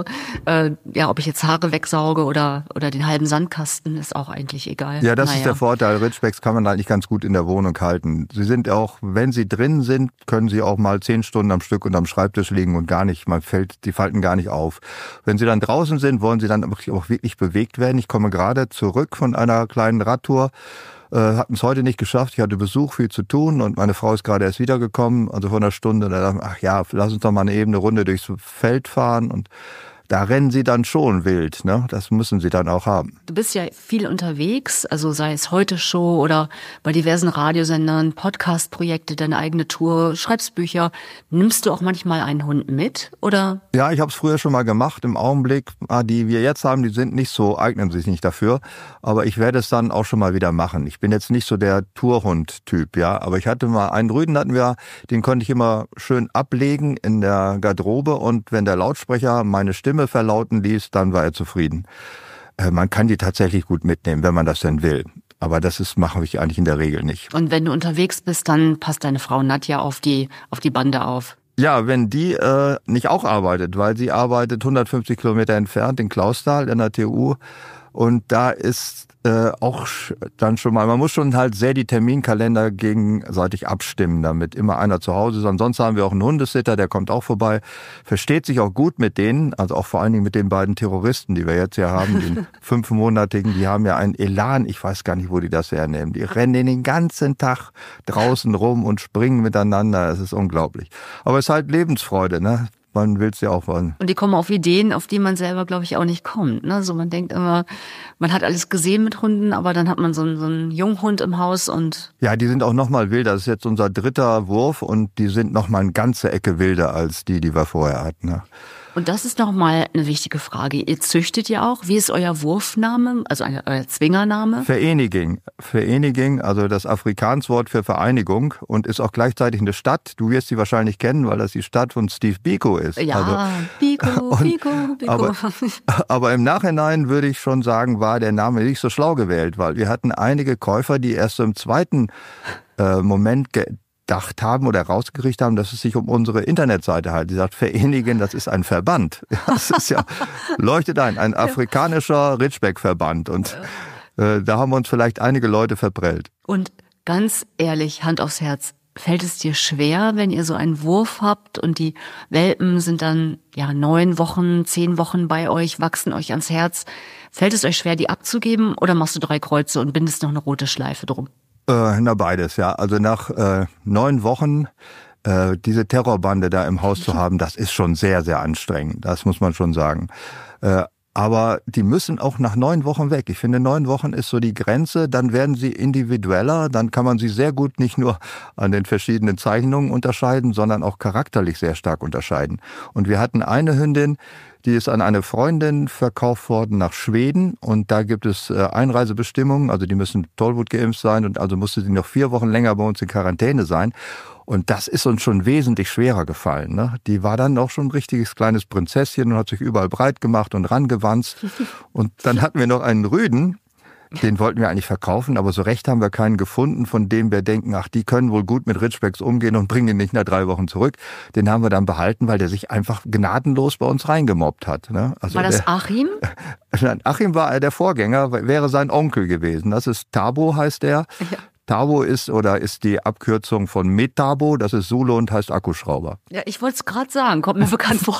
ja, ob ich jetzt Haare wegsauge oder den halben Sandkasten, ist auch eigentlich egal. Ja, das ist der Vorteil. Ridgebacks kann man eigentlich ganz gut in der Wohnung halten. Sie sind auch, wenn sie drin sind, können sie auch mal 10 Stunden am Stück unterm Schreibtisch liegen und gar nicht, die falten gar nicht auf. Wenn sie dann draußen sind, wollen sie dann auch wirklich bewegt werden. Ich komme gerade zurück von einer kleinen Radtour, hatten es heute nicht geschafft. Ich hatte Besuch, viel zu tun und meine Frau ist gerade erst wiedergekommen, also vor einer Stunde. Da dachte ich, ach ja, lass uns doch mal eine Runde durchs Feld fahren und da rennen sie dann schon wild, ne? Das müssen sie dann auch haben. Du bist ja viel unterwegs, also sei es Heute-Show oder bei diversen Radiosendern, Podcast-Projekte, deine eigene Tour, schreibst Bücher. Nimmst du auch manchmal einen Hund mit, oder? Ja, ich habe es früher schon mal gemacht. Im Augenblick, die wir jetzt haben, die sind nicht so, eignen sich nicht dafür. Aber ich werde es dann auch schon mal wieder machen. Ich bin jetzt nicht so der Tourhund-Typ, ja. Aber ich hatte mal einen Rüden, den konnte ich immer schön ablegen in der Garderobe und wenn der Lautsprecher meine Stimme verlauten ließ, dann war er zufrieden. Man kann die tatsächlich gut mitnehmen, wenn man das denn will. Aber mache ich eigentlich in der Regel nicht. Und wenn du unterwegs bist, dann passt deine Frau Nadja auf die Bande auf? Ja, wenn die nicht auch arbeitet, weil sie arbeitet 150 Kilometer entfernt in Clausthal in der TU. Und da ist auch dann schon mal, man muss schon halt sehr die Terminkalender gegenseitig abstimmen, damit immer einer zu Hause ist. Ansonsten haben wir auch einen Hundesitter, der kommt auch vorbei, versteht sich auch gut mit denen, also auch vor allen Dingen mit den beiden Terroristen, die wir jetzt hier haben, den 5-monatigen, die haben ja einen Elan, ich weiß gar nicht, wo die das hernehmen. Die rennen den ganzen Tag draußen rum und springen miteinander, es ist unglaublich. Aber es ist halt Lebensfreude, ne? Man will es ja auch wollen. Und die kommen auf Ideen, auf die man selber, glaube ich, auch nicht kommt. Ne? So, man denkt immer, man hat alles gesehen mit Hunden, aber dann hat man so einen Junghund im Haus und... Ja, die sind auch noch mal wilder. Das ist jetzt unser 3. Wurf und die sind noch mal eine ganze Ecke wilder als die wir vorher hatten. Ne? Und das ist noch mal eine wichtige Frage. Ihr züchtet ja auch. Wie ist euer Wurfname, also euer Zwingername? Vereeniging. Vereeniging, also das Afrikanswort für Vereinigung und ist auch gleichzeitig eine Stadt. Du wirst sie wahrscheinlich kennen, weil das die Stadt von Steve Biko ist. Ja, also, Biko. Aber im Nachhinein würde ich schon sagen, war der Name nicht so schlau gewählt, weil wir hatten einige Käufer, die erst so im zweiten Moment gedacht haben oder rausgekriegt haben, dass es sich um unsere Internetseite handelt. Die sagt, Vereinigen, das ist ein Verband. Das ist ja, leuchtet ein afrikanischer Ridgeback-Verband. Und da haben uns vielleicht einige Leute verprellt. Und ganz ehrlich, Hand aufs Herz, fällt es dir schwer, wenn ihr so einen Wurf habt und die Welpen sind dann 9 Wochen, 10 Wochen bei euch, wachsen euch ans Herz. Fällt es euch schwer, die abzugeben oder machst du 3 Kreuze und bindest noch eine rote Schleife drum? Beides, ja. Also nach 9 Wochen diese Terrorbande da im Haus zu haben, das ist schon sehr, sehr anstrengend. Das muss man schon sagen. Aber die müssen auch nach 9 Wochen weg. Ich finde, 9 Wochen ist so die Grenze. Dann werden sie individueller. Dann kann man sie sehr gut nicht nur an den verschiedenen Zeichnungen unterscheiden, sondern auch charakterlich sehr stark unterscheiden. Und wir hatten eine Hündin, die ist an eine Freundin verkauft worden nach Schweden und da gibt es Einreisebestimmungen, also die müssen Tollwut geimpft sein und also musste sie noch 4 Wochen länger bei uns in Quarantäne sein. Und das ist uns schon wesentlich schwerer gefallen. Ne? Die war dann auch schon ein richtiges kleines Prinzesschen und hat sich überall breit gemacht und rangewanzt. Und dann hatten wir noch einen Rüden, den wollten wir eigentlich verkaufen, aber so recht haben wir keinen gefunden, von dem wir denken, ach, die können wohl gut mit Ridgebacks umgehen und bringen ihn nicht nach 3 Wochen zurück. Den haben wir dann behalten, weil der sich einfach gnadenlos bei uns reingemobbt hat. Ne? Also war das Achim? Nein, Achim war der Vorgänger, wäre sein Onkel gewesen. Das ist Tabo, heißt der. Ja. Tabo ist die Abkürzung von Metabo, das ist Zulu und heißt Akkuschrauber. Ja, ich wollte es gerade sagen, kommt mir bekannt vor.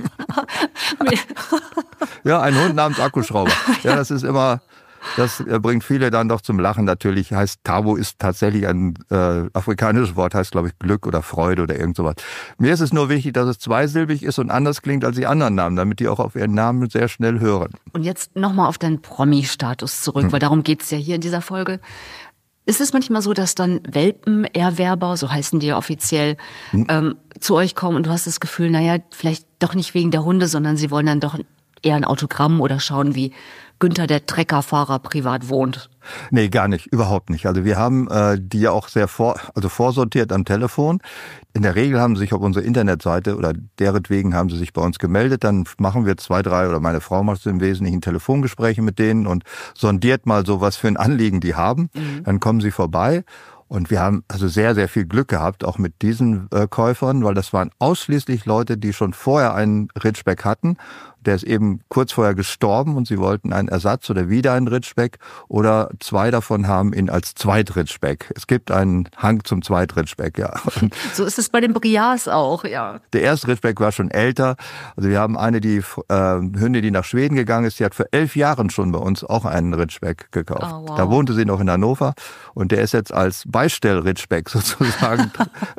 Ja, ein Hund namens Akkuschrauber. Ja, das ist immer... Das bringt viele dann doch zum Lachen. Natürlich heißt Tabo ist tatsächlich ein afrikanisches Wort, heißt glaube ich Glück oder Freude oder irgend sowas. Mir ist es nur wichtig, dass es zweisilbig ist und anders klingt als die anderen Namen, damit die auch auf ihren Namen sehr schnell hören. Und jetzt nochmal auf deinen Promi-Status zurück, weil darum geht's ja hier in dieser Folge. Ist es manchmal so, dass dann Welpenerwerber, so heißen die ja offiziell, zu euch kommen und du hast das Gefühl, naja, vielleicht doch nicht wegen der Hunde, sondern sie wollen dann doch eher ein Autogramm oder schauen, wie Günther, der Treckerfahrer, privat wohnt? Nee, gar nicht, überhaupt nicht. Also wir haben die ja auch sehr vorsortiert am Telefon. In der Regel haben sie sich auf unsere Internetseite oder deretwegen haben sie sich bei uns gemeldet. Dann machen wir 2, 3 oder meine Frau macht im Wesentlichen Telefongespräche mit denen und sondiert mal so, was für ein Anliegen die haben. Dann kommen sie vorbei. Und wir haben also sehr, sehr viel Glück gehabt, auch mit diesen Käufern, weil das waren ausschließlich Leute, die schon vorher einen Ridgeback hatten. Der ist eben kurz vorher gestorben und sie wollten einen Ersatz oder wieder einen Ridgeback oder 2 davon haben ihn als Zweit-Ridgeback. Es gibt einen Hang zum Zweit-Ridgeback, ja. Und so ist es bei den Briars auch, ja. der erste Ridgeback war schon älter. Also wir haben eine, die Hündin, die nach Schweden gegangen ist, die hat vor 11 Jahren schon bei uns auch einen Ridgeback gekauft. Oh, wow. Da wohnte sie noch in Hannover und der ist jetzt als Beistell-Ridgeback sozusagen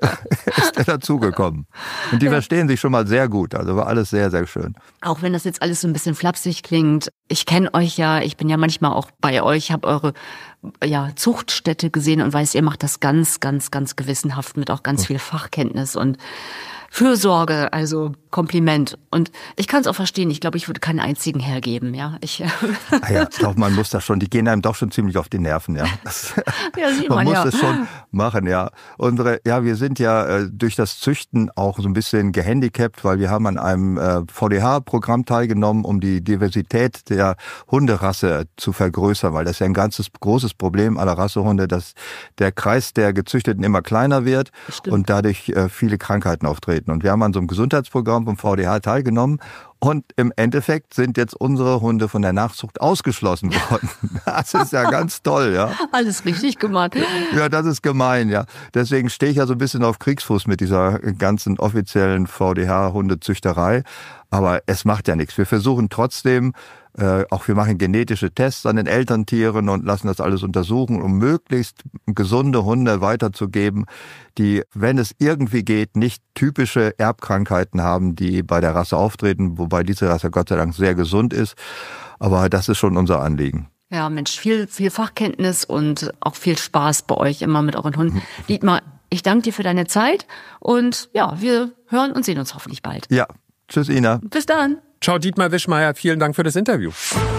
ist er dazugekommen. Und die verstehen sich schon mal sehr gut. Also war alles sehr, sehr schön. Auch wenn das jetzt alles so ein bisschen flapsig klingt, ich kenne euch ja, ich bin ja manchmal auch bei euch, habe eure Zuchtstätte gesehen und weiß, ihr macht das ganz, ganz, ganz gewissenhaft mit auch ganz viel Fachkenntnis und Fürsorge, also Kompliment. Und ich kann es auch verstehen, ich glaube, ich würde keinen einzigen hergeben, ja. Ja, ich glaube, man muss das schon, die gehen einem doch schon ziemlich auf die Nerven, ja. Sieht man muss das schon machen, ja. Wir sind ja durch das Züchten auch so ein bisschen gehandicapt, weil wir haben an einem VDH-Programm teilgenommen, um die Diversität der Hunderasse zu vergrößern, weil das ist ja ein großes Problem aller Rassehunde, dass der Kreis der Gezüchteten immer kleiner wird. Stimmt. Und dadurch viele Krankheiten auftreten. Und wir haben an so einem Gesundheitsprogramm vom VDH teilgenommen und im Endeffekt sind jetzt unsere Hunde von der Nachzucht ausgeschlossen worden. Das ist ja ganz toll, ja. Alles richtig gemacht. Ja, das ist gemein, ja. Deswegen stehe ich ja so ein bisschen auf Kriegsfuß mit dieser ganzen offiziellen VDH-Hundezüchterei. Aber es macht ja nichts. Wir versuchen trotzdem, wir machen genetische Tests an den Elterntieren und lassen das alles untersuchen, um möglichst gesunde Hunde weiterzugeben, die, wenn es irgendwie geht, nicht typische Erbkrankheiten haben, die bei der Rasse auftreten, wobei diese Rasse Gott sei Dank sehr gesund ist. Aber das ist schon unser Anliegen. Ja, Mensch, viel Fachkenntnis und auch viel Spaß bei euch immer mit euren Hunden. Dietmar, ich danke dir für deine Zeit und ja, wir hören und sehen uns hoffentlich bald. Ja, tschüss Ina. Bis dann. Ciao Dietmar Wischmeier, vielen Dank für das Interview.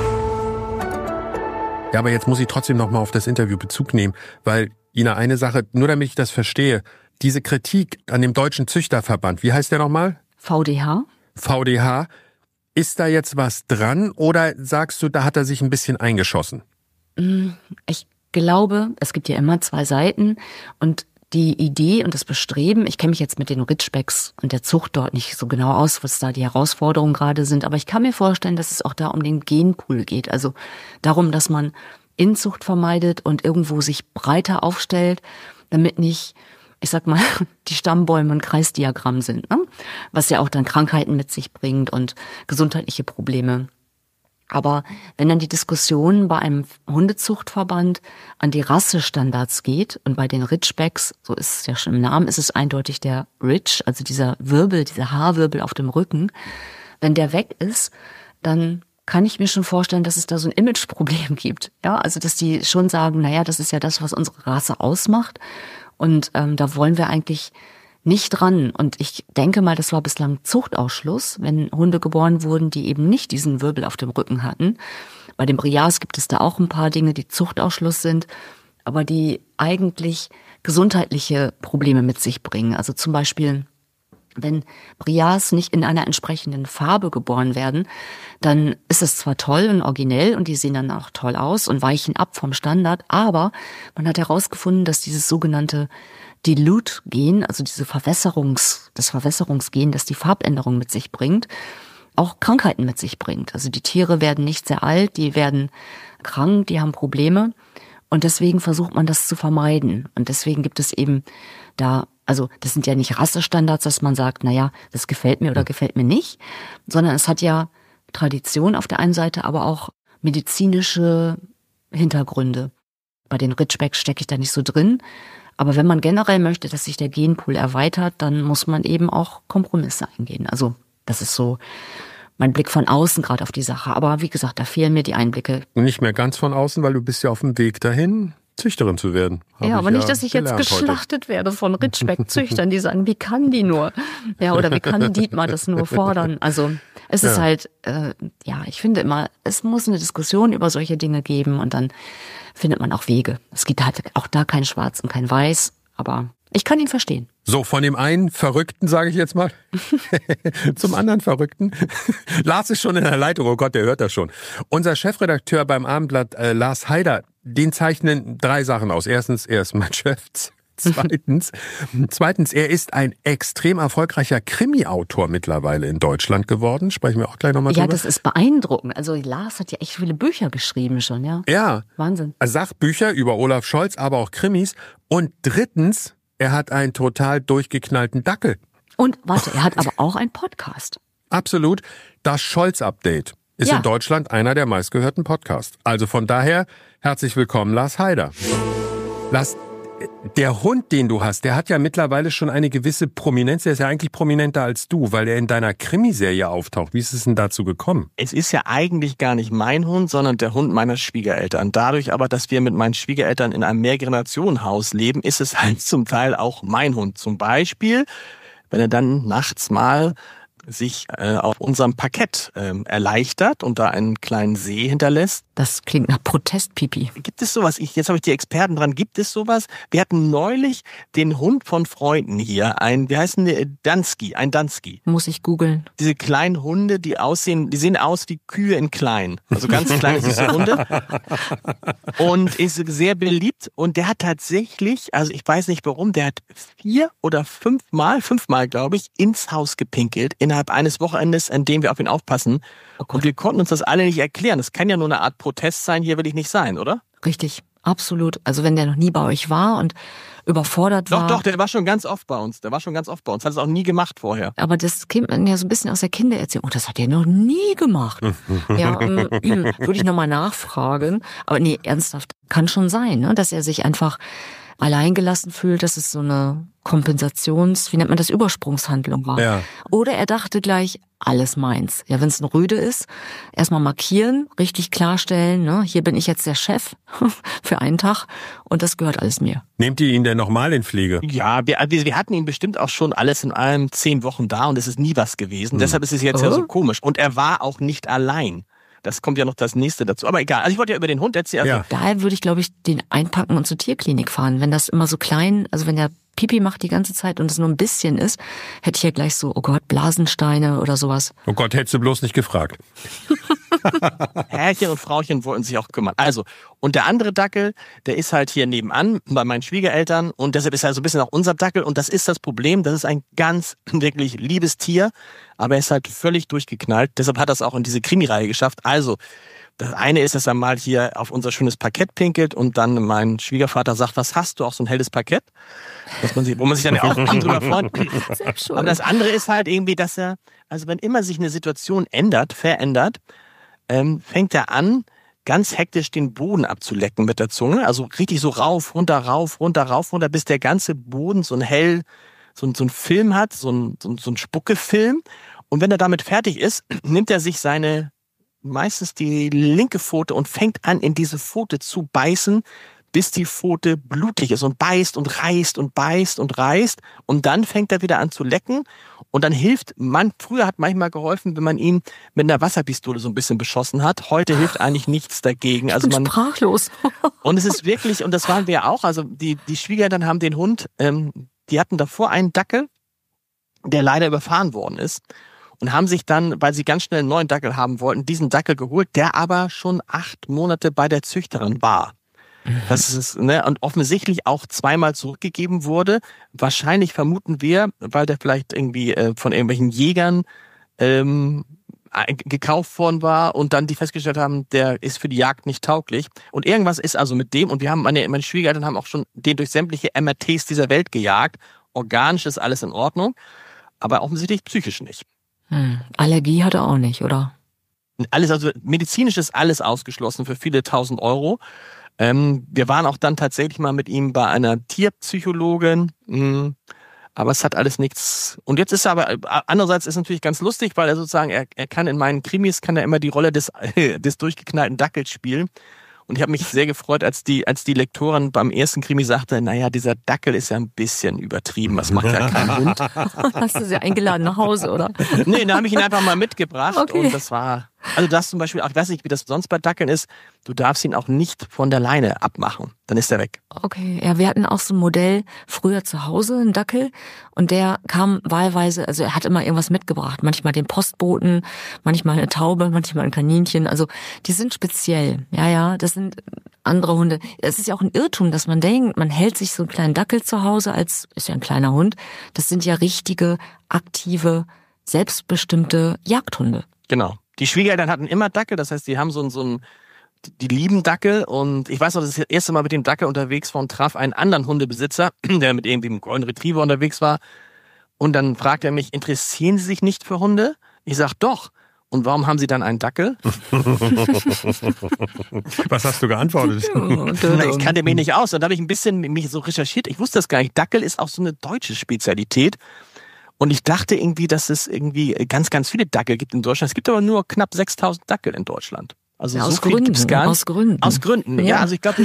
Ja, aber jetzt muss ich trotzdem noch mal auf das Interview Bezug nehmen, weil, Ina, eine Sache, nur damit ich das verstehe, diese Kritik an dem Deutschen Züchterverband, wie heißt der nochmal? VDH. VDH, ist da jetzt was dran oder sagst du, da hat er sich ein bisschen eingeschossen? Ich glaube, es gibt ja immer 2 Seiten und die Idee und das Bestreben, ich kenne mich jetzt mit den Ridgebacks und der Zucht dort nicht so genau aus, was da die Herausforderungen gerade sind, aber ich kann mir vorstellen, dass es auch da um den Genpool geht, also darum, dass man Inzucht vermeidet und irgendwo sich breiter aufstellt, damit nicht, ich sag mal, die Stammbäume ein Kreisdiagramm sind, ne? Was ja auch dann Krankheiten mit sich bringt und gesundheitliche Probleme. Aber wenn dann die Diskussion bei einem Hundezuchtverband an die Rassestandards geht und bei den Ridgebacks, so ist es ja schon im Namen, ist es eindeutig der Ridge, also dieser Wirbel, dieser Haarwirbel auf dem Rücken, wenn der weg ist, dann kann ich mir schon vorstellen, dass es da so ein Imageproblem gibt. Ja, also dass die schon sagen, naja, das ist ja das, was unsere Rasse ausmacht und da wollen wir eigentlich nicht dran. Und ich denke mal, das war bislang Zuchtausschluss, wenn Hunde geboren wurden, die eben nicht diesen Wirbel auf dem Rücken hatten. Bei den Briars gibt es da auch ein paar Dinge, die Zuchtausschluss sind, aber die eigentlich gesundheitliche Probleme mit sich bringen. Also zum Beispiel, wenn Briars nicht in einer entsprechenden Farbe geboren werden, dann ist es zwar toll und originell und die sehen dann auch toll aus und weichen ab vom Standard, aber man hat herausgefunden, dass dieses sogenannte Dilute-Gen, also das Verwässerungsgen, das die Farbänderung mit sich bringt, auch Krankheiten mit sich bringt. Also die Tiere werden nicht sehr alt, die werden krank, die haben Probleme und deswegen versucht man das zu vermeiden. Und deswegen gibt es eben da, also das sind ja nicht Rassestandards, dass man sagt, naja, das gefällt mir oder gefällt mir nicht, sondern es hat ja Tradition auf der einen Seite, aber auch medizinische Hintergründe. Bei den Ridgebacks stecke ich da nicht so drin. Aber wenn man generell möchte, dass sich der Genpool erweitert, dann muss man eben auch Kompromisse eingehen. Also das ist so mein Blick von außen gerade auf die Sache. Aber wie gesagt, da fehlen mir die Einblicke. Nicht mehr ganz von außen, weil du bist ja auf dem Weg dahin, Züchterin zu werden. Ja, aber nicht, dass ich jetzt geschlachtet werde von Ridgeback-Züchtern, die sagen, wie kann die nur? Ja, oder wie kann Dietmar das nur fordern? Also Es ist halt, ich finde immer, es muss eine Diskussion über solche Dinge geben und dann findet man auch Wege. Es gibt halt auch da kein Schwarz und kein Weiß, aber ich kann ihn verstehen. So, von dem einen Verrückten, sage ich jetzt mal, zum anderen Verrückten. Lars ist schon in der Leitung, oh Gott, der hört das schon. Unser Chefredakteur beim Abendblatt, Lars Haider, den zeichnen 3 Sachen aus. Erstens, er ist mein Chef. Zweitens, er ist ein extrem erfolgreicher Krimi-Autor mittlerweile in Deutschland geworden. Sprechen wir auch gleich nochmal drüber. Ja, das ist beeindruckend. Also Lars hat ja echt viele Bücher geschrieben schon, ja. Ja. Wahnsinn. Sachbücher über Olaf Scholz, aber auch Krimis. Und drittens, er hat einen total durchgeknallten Dackel. Und warte, er hat aber auch einen Podcast. Absolut. Das Scholz-Update ist in Deutschland einer der meistgehörten Podcasts. Also von daher, herzlich willkommen, Lars Haider. Lars, der Hund, den du hast, der hat ja mittlerweile schon eine gewisse Prominenz. Der ist ja eigentlich prominenter als du, weil er in deiner Krimiserie auftaucht. Wie ist es denn dazu gekommen? Es ist ja eigentlich gar nicht mein Hund, sondern der Hund meiner Schwiegereltern. Dadurch aber, dass wir mit meinen Schwiegereltern in einem Mehrgenerationenhaus leben, ist es halt zum Teil auch mein Hund. Zum Beispiel, wenn er dann nachts mal sich auf unserem Parkett erleichtert und da einen kleinen See hinterlässt. Das klingt nach Protestpipi. Gibt es sowas? Jetzt habe ich die Experten dran. Gibt es sowas? Wir hatten neulich den Hund von Freunden hier, wie heißen die? Ein Dansky. Muss ich googeln. Diese kleinen Hunde, die sehen aus wie Kühe in klein. Also ganz kleine, süße Hunde. Und ist sehr beliebt. Und der hat tatsächlich, also ich weiß nicht warum, der hat 4 oder 5 Mal, glaube ich, ins Haus gepinkelt innerhalb eines Wochenendes, an dem wir auf ihn aufpassen. Und wir konnten uns das alle nicht erklären. Das kann ja nur eine Art Protest sein, hier will ich nicht sein, oder? Richtig, absolut. Also wenn der noch nie bei euch war und überfordert war. Doch, der war schon ganz oft bei uns. Hat es auch nie gemacht vorher. Aber das kennt man ja so ein bisschen aus der Kindererziehung. Oh, das hat er noch nie gemacht. Ja, würde ich nochmal nachfragen. Aber nee, ernsthaft, kann schon sein, ne, dass er sich einfach alleingelassen fühlt, dass es so eine wie nennt man das, Übersprungshandlung war. Ja. Oder er dachte gleich, alles meins. Ja, wenn es ein Rüde ist, erstmal markieren, richtig klarstellen, ne, hier bin ich jetzt der Chef für einen Tag und das gehört alles mir. Nehmt ihr ihn denn nochmal in Pflege? Ja, wir hatten ihn bestimmt auch schon alles in allem 10 Wochen da und es ist nie was gewesen. Deshalb ist es jetzt ja so komisch. Und er war auch nicht allein. Das kommt ja noch das nächste dazu. Aber egal, also ich wollte ja über den Hund erzählen. Ja. Daher würde ich, glaube ich, den einpacken und zur Tierklinik fahren. Wenn das immer so klein, also wenn der Pipi macht die ganze Zeit und es nur ein bisschen ist, hätte ich ja gleich so, oh Gott, Blasensteine oder sowas. Oh Gott, hättest du bloß nicht gefragt. Herrchen und Frauchen wollten sich auch kümmern. Also, und der andere Dackel, der ist halt hier nebenan bei meinen Schwiegereltern und deshalb ist er so ein bisschen auch unser Dackel und das ist das Problem, das ist ein ganz wirklich liebes Tier, aber er ist halt völlig durchgeknallt, deshalb hat er es auch in diese Krimireihe geschafft. Also, das eine ist, dass er mal hier auf unser schönes Parkett pinkelt und dann mein Schwiegervater sagt, was hast du, auch so ein helles Parkett? Wo man sich dann ja auch drüber freut. Aber das andere ist halt irgendwie, dass er, also wenn immer sich eine Situation verändert, fängt er an, ganz hektisch den Boden abzulecken mit der Zunge. Also richtig so rauf, runter, bis der ganze Boden so ein Film hat, so ein Spuckefilm. Und wenn er damit fertig ist, nimmt er sich meistens die linke Pfote und fängt an, in diese Pfote zu beißen, bis die Pfote blutig ist und beißt und reißt und beißt und reißt. Und dann fängt er wieder an zu lecken. Und dann früher hat manchmal geholfen, wenn man ihn mit einer Wasserpistole so ein bisschen beschossen hat. Heute hilft eigentlich nichts dagegen. Ich bin sprachlos. Und es ist wirklich, und das waren wir auch, also die Schwiegereltern haben den Hund, die hatten davor einen Dackel, der leider überfahren worden ist. Und haben sich dann, weil sie ganz schnell einen neuen Dackel haben wollten, diesen Dackel geholt, der aber schon 8 Monate bei der Züchterin war. Das ist, und offensichtlich auch 2-mal zurückgegeben wurde. Wahrscheinlich vermuten wir, weil der vielleicht irgendwie von irgendwelchen Jägern gekauft worden war und dann die festgestellt haben, der ist für die Jagd nicht tauglich. Und irgendwas ist also mit dem, und wir haben meine Schwiegereltern haben auch schon den durch sämtliche MRTs dieser Welt gejagt. Organisch ist alles in Ordnung, aber offensichtlich psychisch nicht. Allergie hat er auch nicht, oder? Alles, also medizinisch ist alles ausgeschlossen für viele 1000 Euro. Wir waren auch dann tatsächlich mal mit ihm bei einer Tierpsychologin, aber es hat alles nichts. Und jetzt ist er aber, andererseits ist natürlich ganz lustig, weil er sozusagen, er kann in meinen Krimis, kann er immer die Rolle des durchgeknallten Dackels spielen. Und ich habe mich sehr gefreut, als die Lektorin beim ersten Krimi sagte, naja, dieser Dackel ist ja ein bisschen übertrieben, das macht ja kein Hund. Hast du sie eingeladen nach Hause, oder? Nee, da habe ich ihn einfach mal mitgebracht Okay. und das war, also das zum Beispiel, auch, ich weiß nicht, wie das sonst bei Dackeln ist, du darfst ihn auch nicht von der Leine abmachen, dann ist er weg. Okay, ja, wir hatten auch so ein Modell früher zu Hause, einen Dackel, und der kam wahlweise, also er hat immer irgendwas mitgebracht, manchmal den Postboten, manchmal eine Taube, manchmal ein Kaninchen, also die sind speziell, ja, das sind andere Hunde. Es ist ja auch ein Irrtum, dass man denkt, man hält sich so einen kleinen Dackel zu Hause als, ist ja ein kleiner Hund, das sind ja richtige, aktive, selbstbestimmte Jagdhunde. Genau. Die Schwiegereltern hatten immer Dackel, das heißt, die haben die lieben Dackel und ich weiß noch, dass ich das erste Mal mit dem Dackel unterwegs war und traf einen anderen Hundebesitzer, der mit irgendwie einem Golden Retriever unterwegs war und dann fragt er mich, interessieren Sie sich nicht für Hunde? Ich sag, doch. Und warum haben Sie dann einen Dackel? Was hast du geantwortet? Na, ich kannte mich nicht aus. Und da habe ich ein bisschen mich so recherchiert. Ich wusste das gar nicht. Dackel ist auch so eine deutsche Spezialität. Und ich dachte irgendwie, dass es irgendwie ganz, ganz viele Dackel gibt in Deutschland. Es gibt aber nur knapp 6.000 Dackel in Deutschland. Also Ja, so aus viel Gründen, gibt's gar nicht. aus Gründen. Aus Gründen, ja. Ja. Also ich glaube,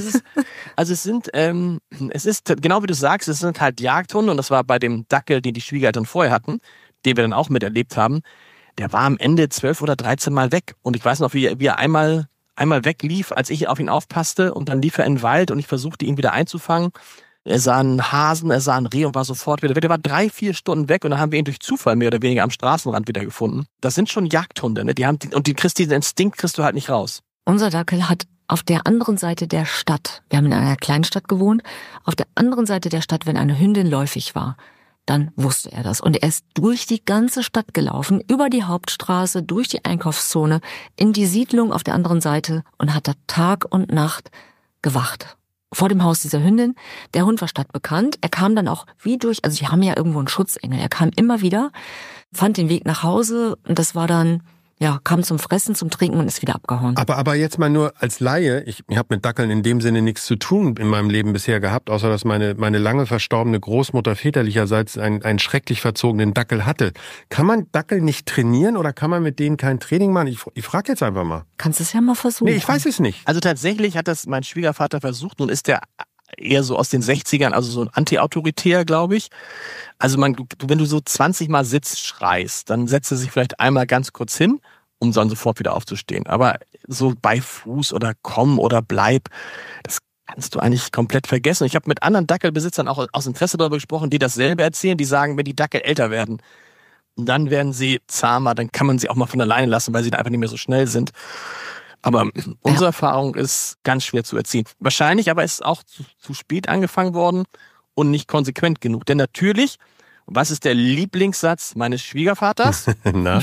es ist, genau wie du sagst, es sind halt Jagdhunde. Und das war bei dem Dackel, den die Schwiegereltern vorher hatten, den wir dann auch miterlebt haben. Der war am Ende 12 oder 13 Mal weg. Und ich weiß noch, wie er einmal weglief, als ich auf ihn aufpasste. Und dann lief er in den Wald und ich versuchte, ihn wieder einzufangen. Er sah einen Hasen, er sah einen Reh und war sofort wieder weg. Der war 3-4 Stunden weg und dann haben wir ihn durch Zufall mehr oder weniger am Straßenrand wieder gefunden. Das sind schon Jagdhunde, ne? Diesen Instinkt kriegst du halt nicht raus. Unser Dackel hat auf der anderen Seite der Stadt, wir haben in einer Kleinstadt gewohnt, auf der anderen Seite der Stadt, wenn eine Hündin läufig war, dann wusste er das. Und er ist durch die ganze Stadt gelaufen, über die Hauptstraße, durch die Einkaufszone, in die Siedlung auf der anderen Seite und hat da Tag und Nacht gewacht. Vor dem Haus dieser Hündin. Der Hund war stadtbekannt. Er kam dann auch also die haben ja irgendwo einen Schutzengel. Er kam immer wieder, fand den Weg nach Hause und das war dann, ja, kam zum Fressen, zum Trinken und ist wieder abgehauen. Aber jetzt mal nur als Laie, ich habe mit Dackeln in dem Sinne nichts zu tun in meinem Leben bisher gehabt, außer dass meine lange verstorbene Großmutter väterlicherseits einen schrecklich verzogenen Dackel hatte. Kann man Dackel nicht trainieren oder kann man mit denen kein Training machen? Ich frage jetzt einfach mal. Kannst du es ja mal versuchen. Nee, ich weiß es nicht. Also tatsächlich hat das mein Schwiegervater versucht. Nun ist der eher so aus den 60ern, also so ein anti-autoritär, glaube ich. Also wenn du so 20 Mal sitzt, schreist, dann setzt er sich vielleicht einmal ganz kurz hin, um dann sofort wieder aufzustehen. Aber so bei Fuß oder komm oder bleib, das kannst du eigentlich komplett vergessen. Ich habe mit anderen Dackelbesitzern auch aus Interesse darüber gesprochen, die dasselbe erzählen, die sagen, wenn die Dackel älter werden, dann werden sie zahmer, dann kann man sie auch mal von alleine lassen, weil sie da einfach nicht mehr so schnell sind. Aber unsere Erfahrung ist ganz schwer zu erziehen. Wahrscheinlich aber ist es auch zu spät angefangen worden und nicht konsequent genug. Denn natürlich, was ist der Lieblingssatz meines Schwiegervaters? Na?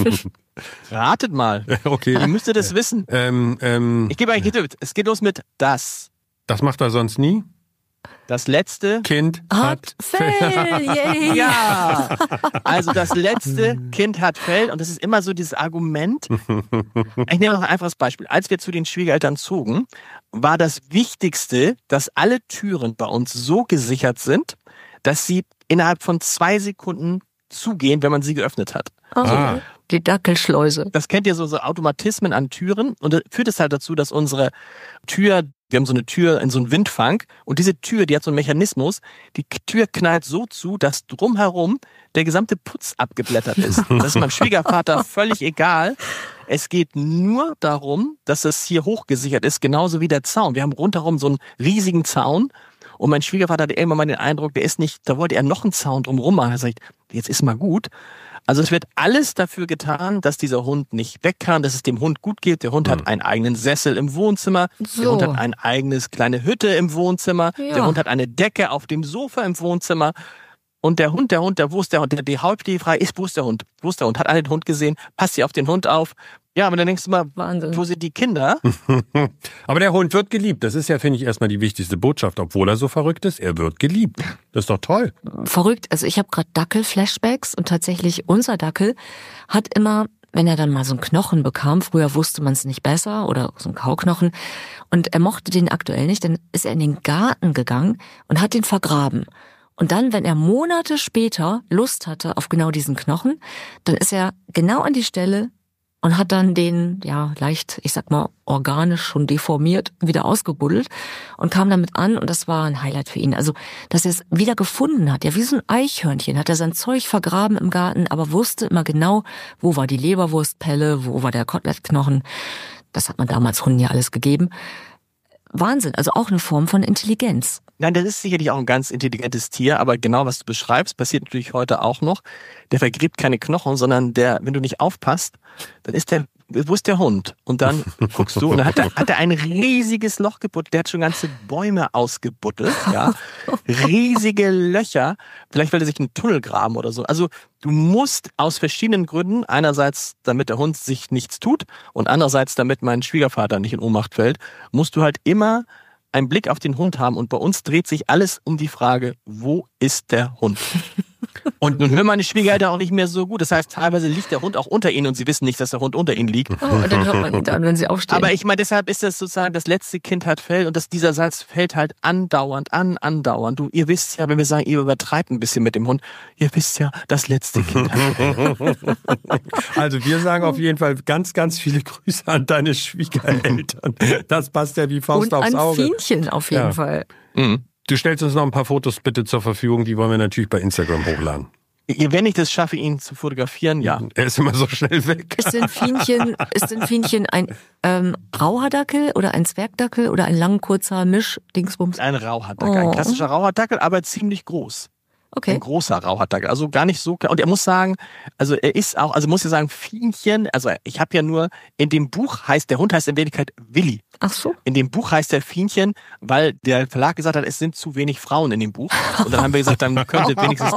Ratet mal. Okay. Ihr müsstet es wissen. Ich gebe einen Tipp. Es geht los mit das. Das macht er sonst nie? Das letzte Kind Hat Fell, yay. Ja, also das letzte Kind hat Fell und das ist immer so dieses Argument. Ich nehme noch ein einfaches Beispiel. Als wir zu den Schwiegereltern zogen, war das Wichtigste, dass alle Türen bei uns so gesichert sind, dass sie innerhalb von 2 Sekunden zugehen, wenn man sie geöffnet hat. Also, die Dackelschleuse. Das kennt ihr so Automatismen an Türen und das führt es halt dazu, dass unsere Tür, wir haben so eine Tür in so einem Windfang und diese Tür, die hat so einen Mechanismus, die Tür knallt so zu, dass drumherum der gesamte Putz abgeblättert ist. Das ist meinem Schwiegervater völlig egal. Es geht nur darum, dass es hier hochgesichert ist, genauso wie der Zaun. Wir haben rundherum so einen riesigen Zaun und mein Schwiegervater hatte immer mal den Eindruck, da wollte er noch einen Zaun drumherum machen. Er sagt, jetzt ist mal gut. Also es wird alles dafür getan, dass dieser Hund nicht weg kann, dass es dem Hund gut geht. Der Hund hat einen eigenen Sessel im Wohnzimmer. So. Der Hund hat eine eigene kleine Hütte im Wohnzimmer. Ja. Der Hund hat eine Decke auf dem Sofa im Wohnzimmer. Und wo ist der Hund? Die Hauptfrage frei ist, wo ist der Hund? Wo ist der Hund? Hat einer den Hund gesehen? Passt sie auf den Hund auf? Ja, aber dann denkst du mal, Wahnsinn. wo sind die Kinder? Aber der Hund wird geliebt. Das ist ja, finde ich, erstmal die wichtigste Botschaft. Obwohl er so verrückt ist, er wird geliebt. Das ist doch toll. Verrückt. Also ich habe gerade Dackel-Flashbacks und tatsächlich unser Dackel hat immer, wenn er dann mal so einen Knochen bekam, früher wusste man es nicht besser oder so einen Kauknochen und er mochte den aktuell nicht, dann ist er in den Garten gegangen und hat den vergraben. Und dann, wenn er Monate später Lust hatte auf genau diesen Knochen, dann ist er genau an die Stelle und hat dann den, leicht, ich sag mal, organisch schon deformiert, wieder ausgebuddelt und kam damit an und das war ein Highlight für ihn. Also, dass er es wieder gefunden hat, ja, wie so ein Eichhörnchen, hat er sein Zeug vergraben im Garten, aber wusste immer genau, wo war die Leberwurstpelle, wo war der Kotelettknochen. Das hat man damals Hunden ja alles gegeben. Wahnsinn, also auch eine Form von Intelligenz. Nein, das ist sicherlich auch ein ganz intelligentes Tier, aber genau was du beschreibst, passiert natürlich heute auch noch. Der vergräbt keine Knochen, sondern wenn du nicht aufpasst, dann wo ist der Hund? Und dann guckst du und dann hat er ein riesiges Loch gebuddelt, der hat schon ganze Bäume ausgebuddelt, ja. Riesige Löcher, vielleicht will er sich einen Tunnel graben oder so. Also du musst aus verschiedenen Gründen, einerseits damit der Hund sich nichts tut und andererseits damit mein Schwiegervater nicht in Ohnmacht fällt, musst du halt immer einen Blick auf den Hund haben und bei uns dreht sich alles um die Frage, wo ist der Hund? Und nun hören meine Schwiegereltern auch nicht mehr so gut. Das heißt, teilweise liegt der Hund auch unter ihnen und sie wissen nicht, dass der Hund unter ihnen liegt. Oh, und dann hört man ihn an, wenn sie aufstehen. Aber ich meine, deshalb ist das sozusagen, das letzte Kind hat Fell und dieser Satz fällt halt andauernd an. Ihr wisst ja, wenn wir sagen, ihr übertreibt ein bisschen mit dem Hund, ihr wisst ja, das letzte Kind hat Fell. Also wir sagen auf jeden Fall ganz, ganz viele Grüße an deine Schwiegereltern. Das passt ja wie Faust aufs Auge. Und an Fienchen auf jeden Fall. Mhm. Du stellst uns noch ein paar Fotos bitte zur Verfügung, die wollen wir natürlich bei Instagram hochladen. Wenn ich das schaffe, ihn zu fotografieren, ja. Er ist immer so schnell weg. Ist denn Fienchen ein Rauhaardackel oder ein Zwergdackel oder ein lang, kurzer Misch-Dingsbums? Ein Rauhaardackel, ein klassischer Rauhaardackel, aber ziemlich groß. Okay. Ein großer Rauhaardackel, also gar nicht so, und er muss sagen, also er ist auch, also muss ja sagen, Fienchen, also ich habe ja nur, in dem Buch der Hund heißt in Wirklichkeit Willi. Ach so. In dem Buch heißt er Fienchen, weil der Verlag gesagt hat, es sind zu wenig Frauen in dem Buch. Und dann haben wir gesagt, dann könnte wenigstens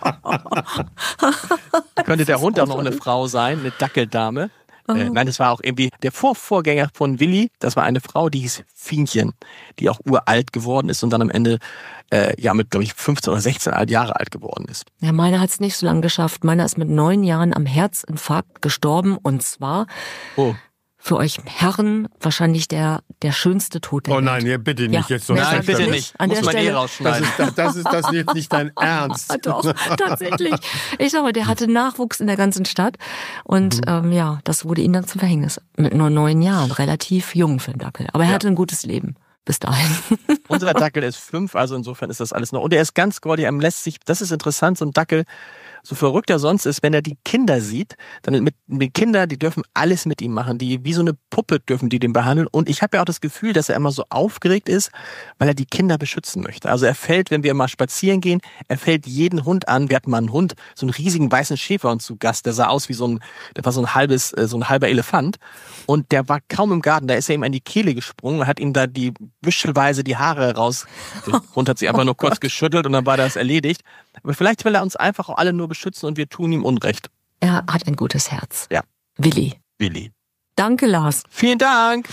könnte der Hund auch noch eine Frau sein, eine Dackeldame. Nein, das war auch irgendwie der Vorgänger von Willi, das war eine Frau, die hieß Fienchen, die auch uralt geworden ist und dann am Ende mit, glaube ich, 15 oder 16 Jahre alt geworden ist. Ja, meiner hat es nicht so lange geschafft. Meiner ist mit 9 Jahren am Herzinfarkt gestorben und zwar für euch Herren wahrscheinlich der schönste Tod der Welt. Oh nein, ja, bitte nicht. Ja. Jetzt so Nein, bitte nicht. An Muss der man Stelle, rausschneiden. Das ist jetzt nicht dein Ernst. Doch, tatsächlich. Ich sag mal, der hatte Nachwuchs in der ganzen Stadt und das wurde ihm dann zum Verhängnis. Mit nur 9 Jahren, relativ jung für einen Dackel. Aber er hatte ein gutes Leben. Bis dahin. Unser Dackel ist 5, also insofern ist das alles noch. Und er ist ganz goldig, das ist interessant, so ein Dackel, so verrückt er sonst ist, wenn er die Kinder sieht, dann mit Kinder, die dürfen alles mit ihm machen, die wie so eine Puppe dürfen die den behandeln. Und ich habe ja auch das Gefühl, dass er immer so aufgeregt ist, weil er die Kinder beschützen möchte. Also er fällt, wenn wir mal spazieren gehen, er fällt jeden Hund an. Wir hatten mal einen Hund, so einen riesigen weißen Schäferhund zu Gast, der sah aus wie so ein halber Elefant. Und der war kaum im Garten, da ist er ihm an die Kehle gesprungen, hat ihm da büschelweise die Haare raus. Der Hund hat sie einfach nur kurz geschüttelt und dann war das erledigt. Aber vielleicht will er uns einfach auch alle nur beschützen und wir tun ihm Unrecht. Er hat ein gutes Herz. Ja. Willi. Danke, Lars. Vielen Dank.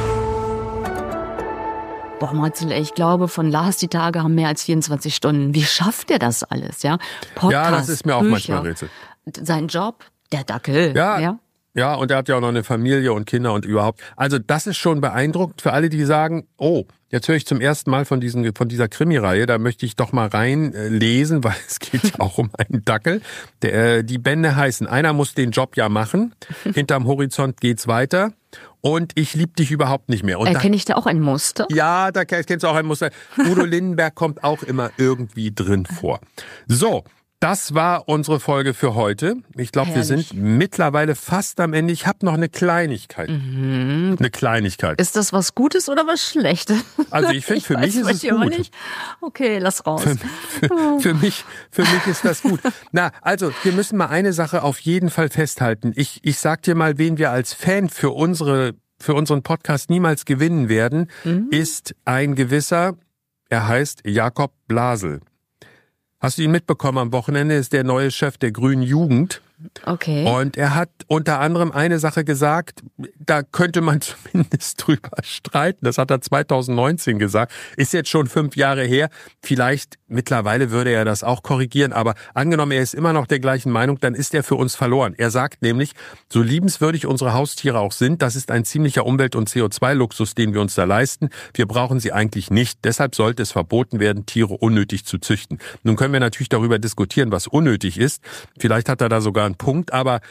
Boah, Marcel, ich glaube, von Lars die Tage haben mehr als 24 Stunden. Wie schafft er das alles, ja? Podcast, ja, das ist mir auch Bücher, manchmal Rätsel. Sein Job, der Dackel. Ja, und er hat ja auch noch eine Familie und Kinder und überhaupt. Also das ist schon beeindruckend für alle, die sagen, jetzt höre ich zum ersten Mal von dieser Krimireihe, da möchte ich doch mal reinlesen, weil es geht ja auch um einen Dackel. Die Bände heißen, einer muss den Job ja machen, hinterm Horizont geht's weiter und ich lieb dich überhaupt nicht mehr. Und erkenne ich da auch ein Muster? Ja, da kennst du auch ein Muster. Udo Lindenberg kommt auch immer irgendwie drin vor. So. Das war unsere Folge für heute. Ich glaube, wir sind mittlerweile fast am Ende. Ich habe noch eine Kleinigkeit. Eine Kleinigkeit. Ist das was Gutes oder was Schlechtes? Also ich finde, für mich ist es gut. Nicht. Okay, lass raus. Für mich ist das gut. Na, also wir müssen mal eine Sache auf jeden Fall festhalten. Ich sag dir mal, wen wir als Fan für unseren Podcast niemals gewinnen werden, ist ein gewisser, er heißt Jakob Blasel. Hast du ihn mitbekommen? Am Wochenende ist der neue Chef der Grünen Jugend. Okay. Und er hat unter anderem eine Sache gesagt, da könnte man zumindest drüber streiten. Das hat er 2019 gesagt. Ist jetzt schon 5 Jahre her. Vielleicht mittlerweile würde er das auch korrigieren. Aber angenommen, er ist immer noch der gleichen Meinung, dann ist er für uns verloren. Er sagt nämlich, so liebenswürdig unsere Haustiere auch sind, das ist ein ziemlicher Umwelt- und CO2-Luxus, den wir uns da leisten. Wir brauchen sie eigentlich nicht. Deshalb sollte es verboten werden, Tiere unnötig zu züchten. Nun können wir natürlich darüber diskutieren, was unnötig ist. Vielleicht hat er da sogar einen Punkt, aber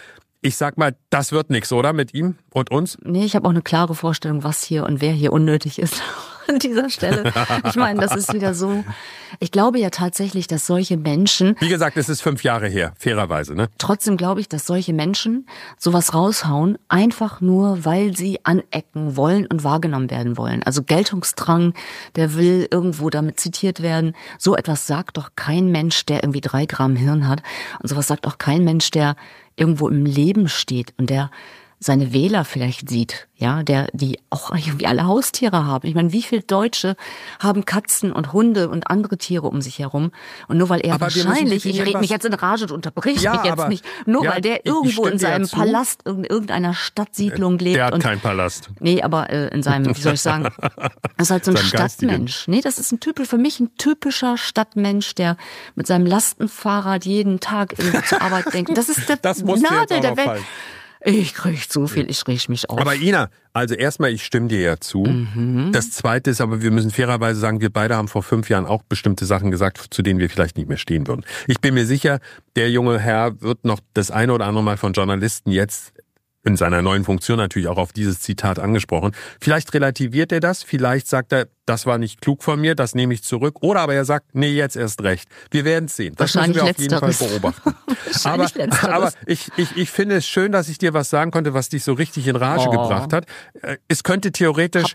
ich sag mal, das wird nichts, oder? Mit ihm und uns? Nee, ich habe auch eine klare Vorstellung, was hier und wer hier unnötig ist an dieser Stelle. Ich meine, das ist wieder so. Ich glaube ja tatsächlich, dass solche Menschen... Wie gesagt, es ist 5 Jahre her, fairerweise, ne? Trotzdem glaube ich, dass solche Menschen sowas raushauen, einfach nur, weil sie anecken wollen und wahrgenommen werden wollen. Also Geltungsdrang, der will irgendwo damit zitiert werden. So etwas sagt doch kein Mensch, der irgendwie 3 Gramm Hirn hat. Und sowas sagt auch kein Mensch, der irgendwo im Leben steht und der seine Wähler vielleicht sieht, ja, die auch irgendwie alle Haustiere haben. Ich meine, wie viele Deutsche haben Katzen und Hunde und andere Tiere um sich herum? Und nur weil er wahrscheinlich, ich rede mich jetzt in Rage und unterbreche mich jetzt nicht, weil der irgendwo in seinem Palast, in irgendeiner Stadtsiedlung lebt. Der hat keinen Palast. Nee, aber in seinem, wie soll ich sagen, das ist halt so ein Stadtmensch. Nee, das ist für mich ein typischer Stadtmensch, der mit seinem Lastenfahrrad jeden Tag zur Arbeit denkt. Das ist der Nadel der Welt. Ich krieg zu viel, ich rieche mich auf. Aber Ina, also erstmal, ich stimme dir ja zu. Das Zweite ist aber, wir müssen fairerweise sagen, wir beide haben vor 5 Jahren auch bestimmte Sachen gesagt, zu denen wir vielleicht nicht mehr stehen würden. Ich bin mir sicher, der junge Herr wird noch das eine oder andere Mal von Journalisten jetzt in seiner neuen Funktion natürlich auch auf dieses Zitat angesprochen. Vielleicht relativiert er das, vielleicht sagt er, das war nicht klug von mir, das nehme ich zurück. Oder aber er sagt, nee, jetzt erst recht. Wir werden es sehen. Das müssen wir auf jeden Fall beobachten. aber ich finde es schön, dass ich dir was sagen konnte, was dich so richtig in Rage gebracht hat. Es könnte theoretisch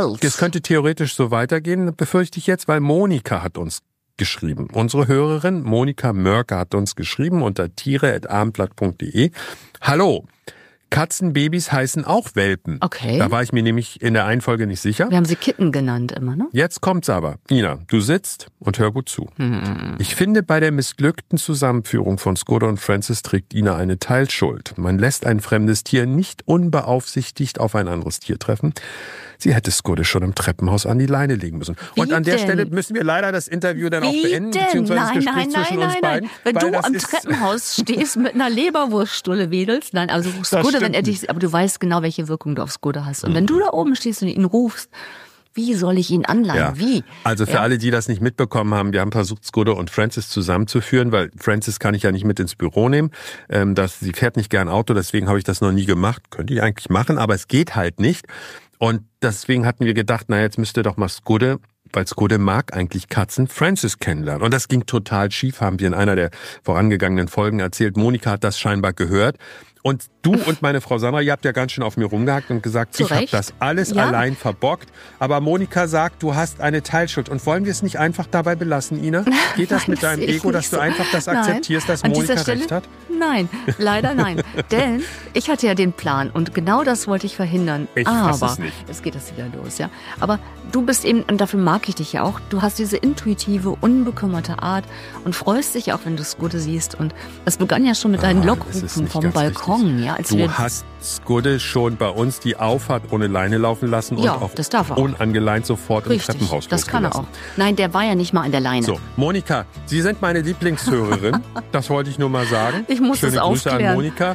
so weitergehen, befürchte ich jetzt, weil Monika hat uns geschrieben. Unsere Hörerin Monika Mörker hat uns geschrieben unter tiere@abendblatt.de. Hallo. Katzenbabys heißen auch Welpen. Okay. Da war ich mir nämlich in der einen Folge nicht sicher. Wir haben sie Kitten genannt immer, ne? Jetzt kommt's aber. Ina, du sitzt und hör gut zu. Ich finde, bei der missglückten Zusammenführung von Skoda und Francis trägt Ina eine Teilschuld. Man lässt ein fremdes Tier nicht unbeaufsichtigt auf ein anderes Tier treffen. Sie hätte Skoda schon im Treppenhaus an die Leine legen müssen. Und an der Stelle müssen wir leider das Interview dann auch beenden, beziehungsweise das Gespräch zwischen uns beiden. Wenn du am Treppenhaus stehst mit einer Leberwurststulle wedelst, nein, also Skoda, wenn er dich, aber du weißt genau, welche Wirkung du auf Skoda hast. Und wenn du da oben stehst und ihn rufst, wie soll ich ihn anleihen? Ja. Wie? Also für alle, die das nicht mitbekommen haben, wir haben versucht, Skoda und Francis zusammenzuführen, weil Francis kann ich ja nicht mit ins Büro nehmen. Sie fährt nicht gern Auto, deswegen habe ich das noch nie gemacht. Könnte ich eigentlich machen, aber es geht halt nicht. Und deswegen hatten wir gedacht, na jetzt müsste doch mal Skoda, weil Skoda mag eigentlich Katzen, Francis kennenlernen. Und das ging total schief, haben wir in einer der vorangegangenen Folgen erzählt. Monika hat das scheinbar gehört. Und du und meine Frau Sandra, ihr habt ja ganz schön auf mir rumgehackt und gesagt, ich habe das alles allein verbockt. Aber Monika sagt, du hast eine Teilschuld. Und wollen wir es nicht einfach dabei belassen, Ina? Geht das mit deinem Ego, dass du einfach das akzeptierst, dass Monika recht hat? Nein, leider nein. Denn ich hatte ja den Plan und genau das wollte ich verhindern. Aber jetzt geht das wieder los, ja. Aber du bist eben, und dafür mag ich dich ja auch, du hast diese intuitive, unbekümmerte Art und freust dich auch, wenn du Skoda siehst. Und das begann ja schon mit deinen Lockrufen vom Balkon. Ja, du hast Skoda schon bei uns die Auffahrt ohne Leine laufen lassen und auch unangeleint sofort im Treppenhaus das kann er auch. Nein, der war ja nicht mal an der Leine. So, Monika, Sie sind meine Lieblingshörerin. Das wollte ich nur mal sagen. Ich muss Schöne es Grüße aufklären. an Monika.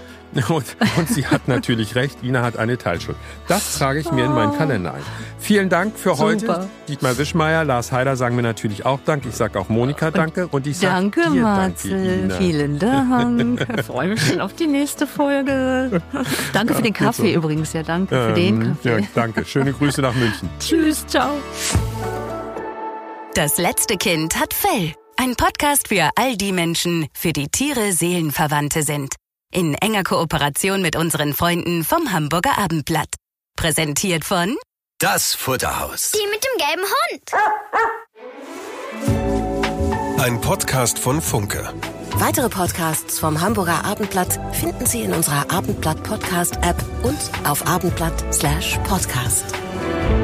Und sie hat natürlich recht, Ina hat eine Teilschuld. Das trage ich mir in meinen Kalender ein. Vielen Dank für heute. Dietmar Wischmeier, Lars Heider sagen mir natürlich auch Dank. Ich sage auch Monika Danke. Und ich sage Danke, dir Marcel. Danke, vielen Dank. Ich freue mich schon auf die nächste Folge. Danke für den Kaffee übrigens. Ja, danke für den Kaffee. Ja, danke. Schöne Grüße nach München. Tschüss, ciao. Das letzte Kind hat Fell. Ein Podcast für all die Menschen, für die Tiere Seelenverwandte sind. In enger Kooperation mit unseren Freunden vom Hamburger Abendblatt. Präsentiert von Das Futterhaus. Die mit dem gelben Hund. Ein Podcast von Funke. Weitere Podcasts vom Hamburger Abendblatt finden Sie in unserer Abendblatt Podcast App und auf abendblatt.de/podcast.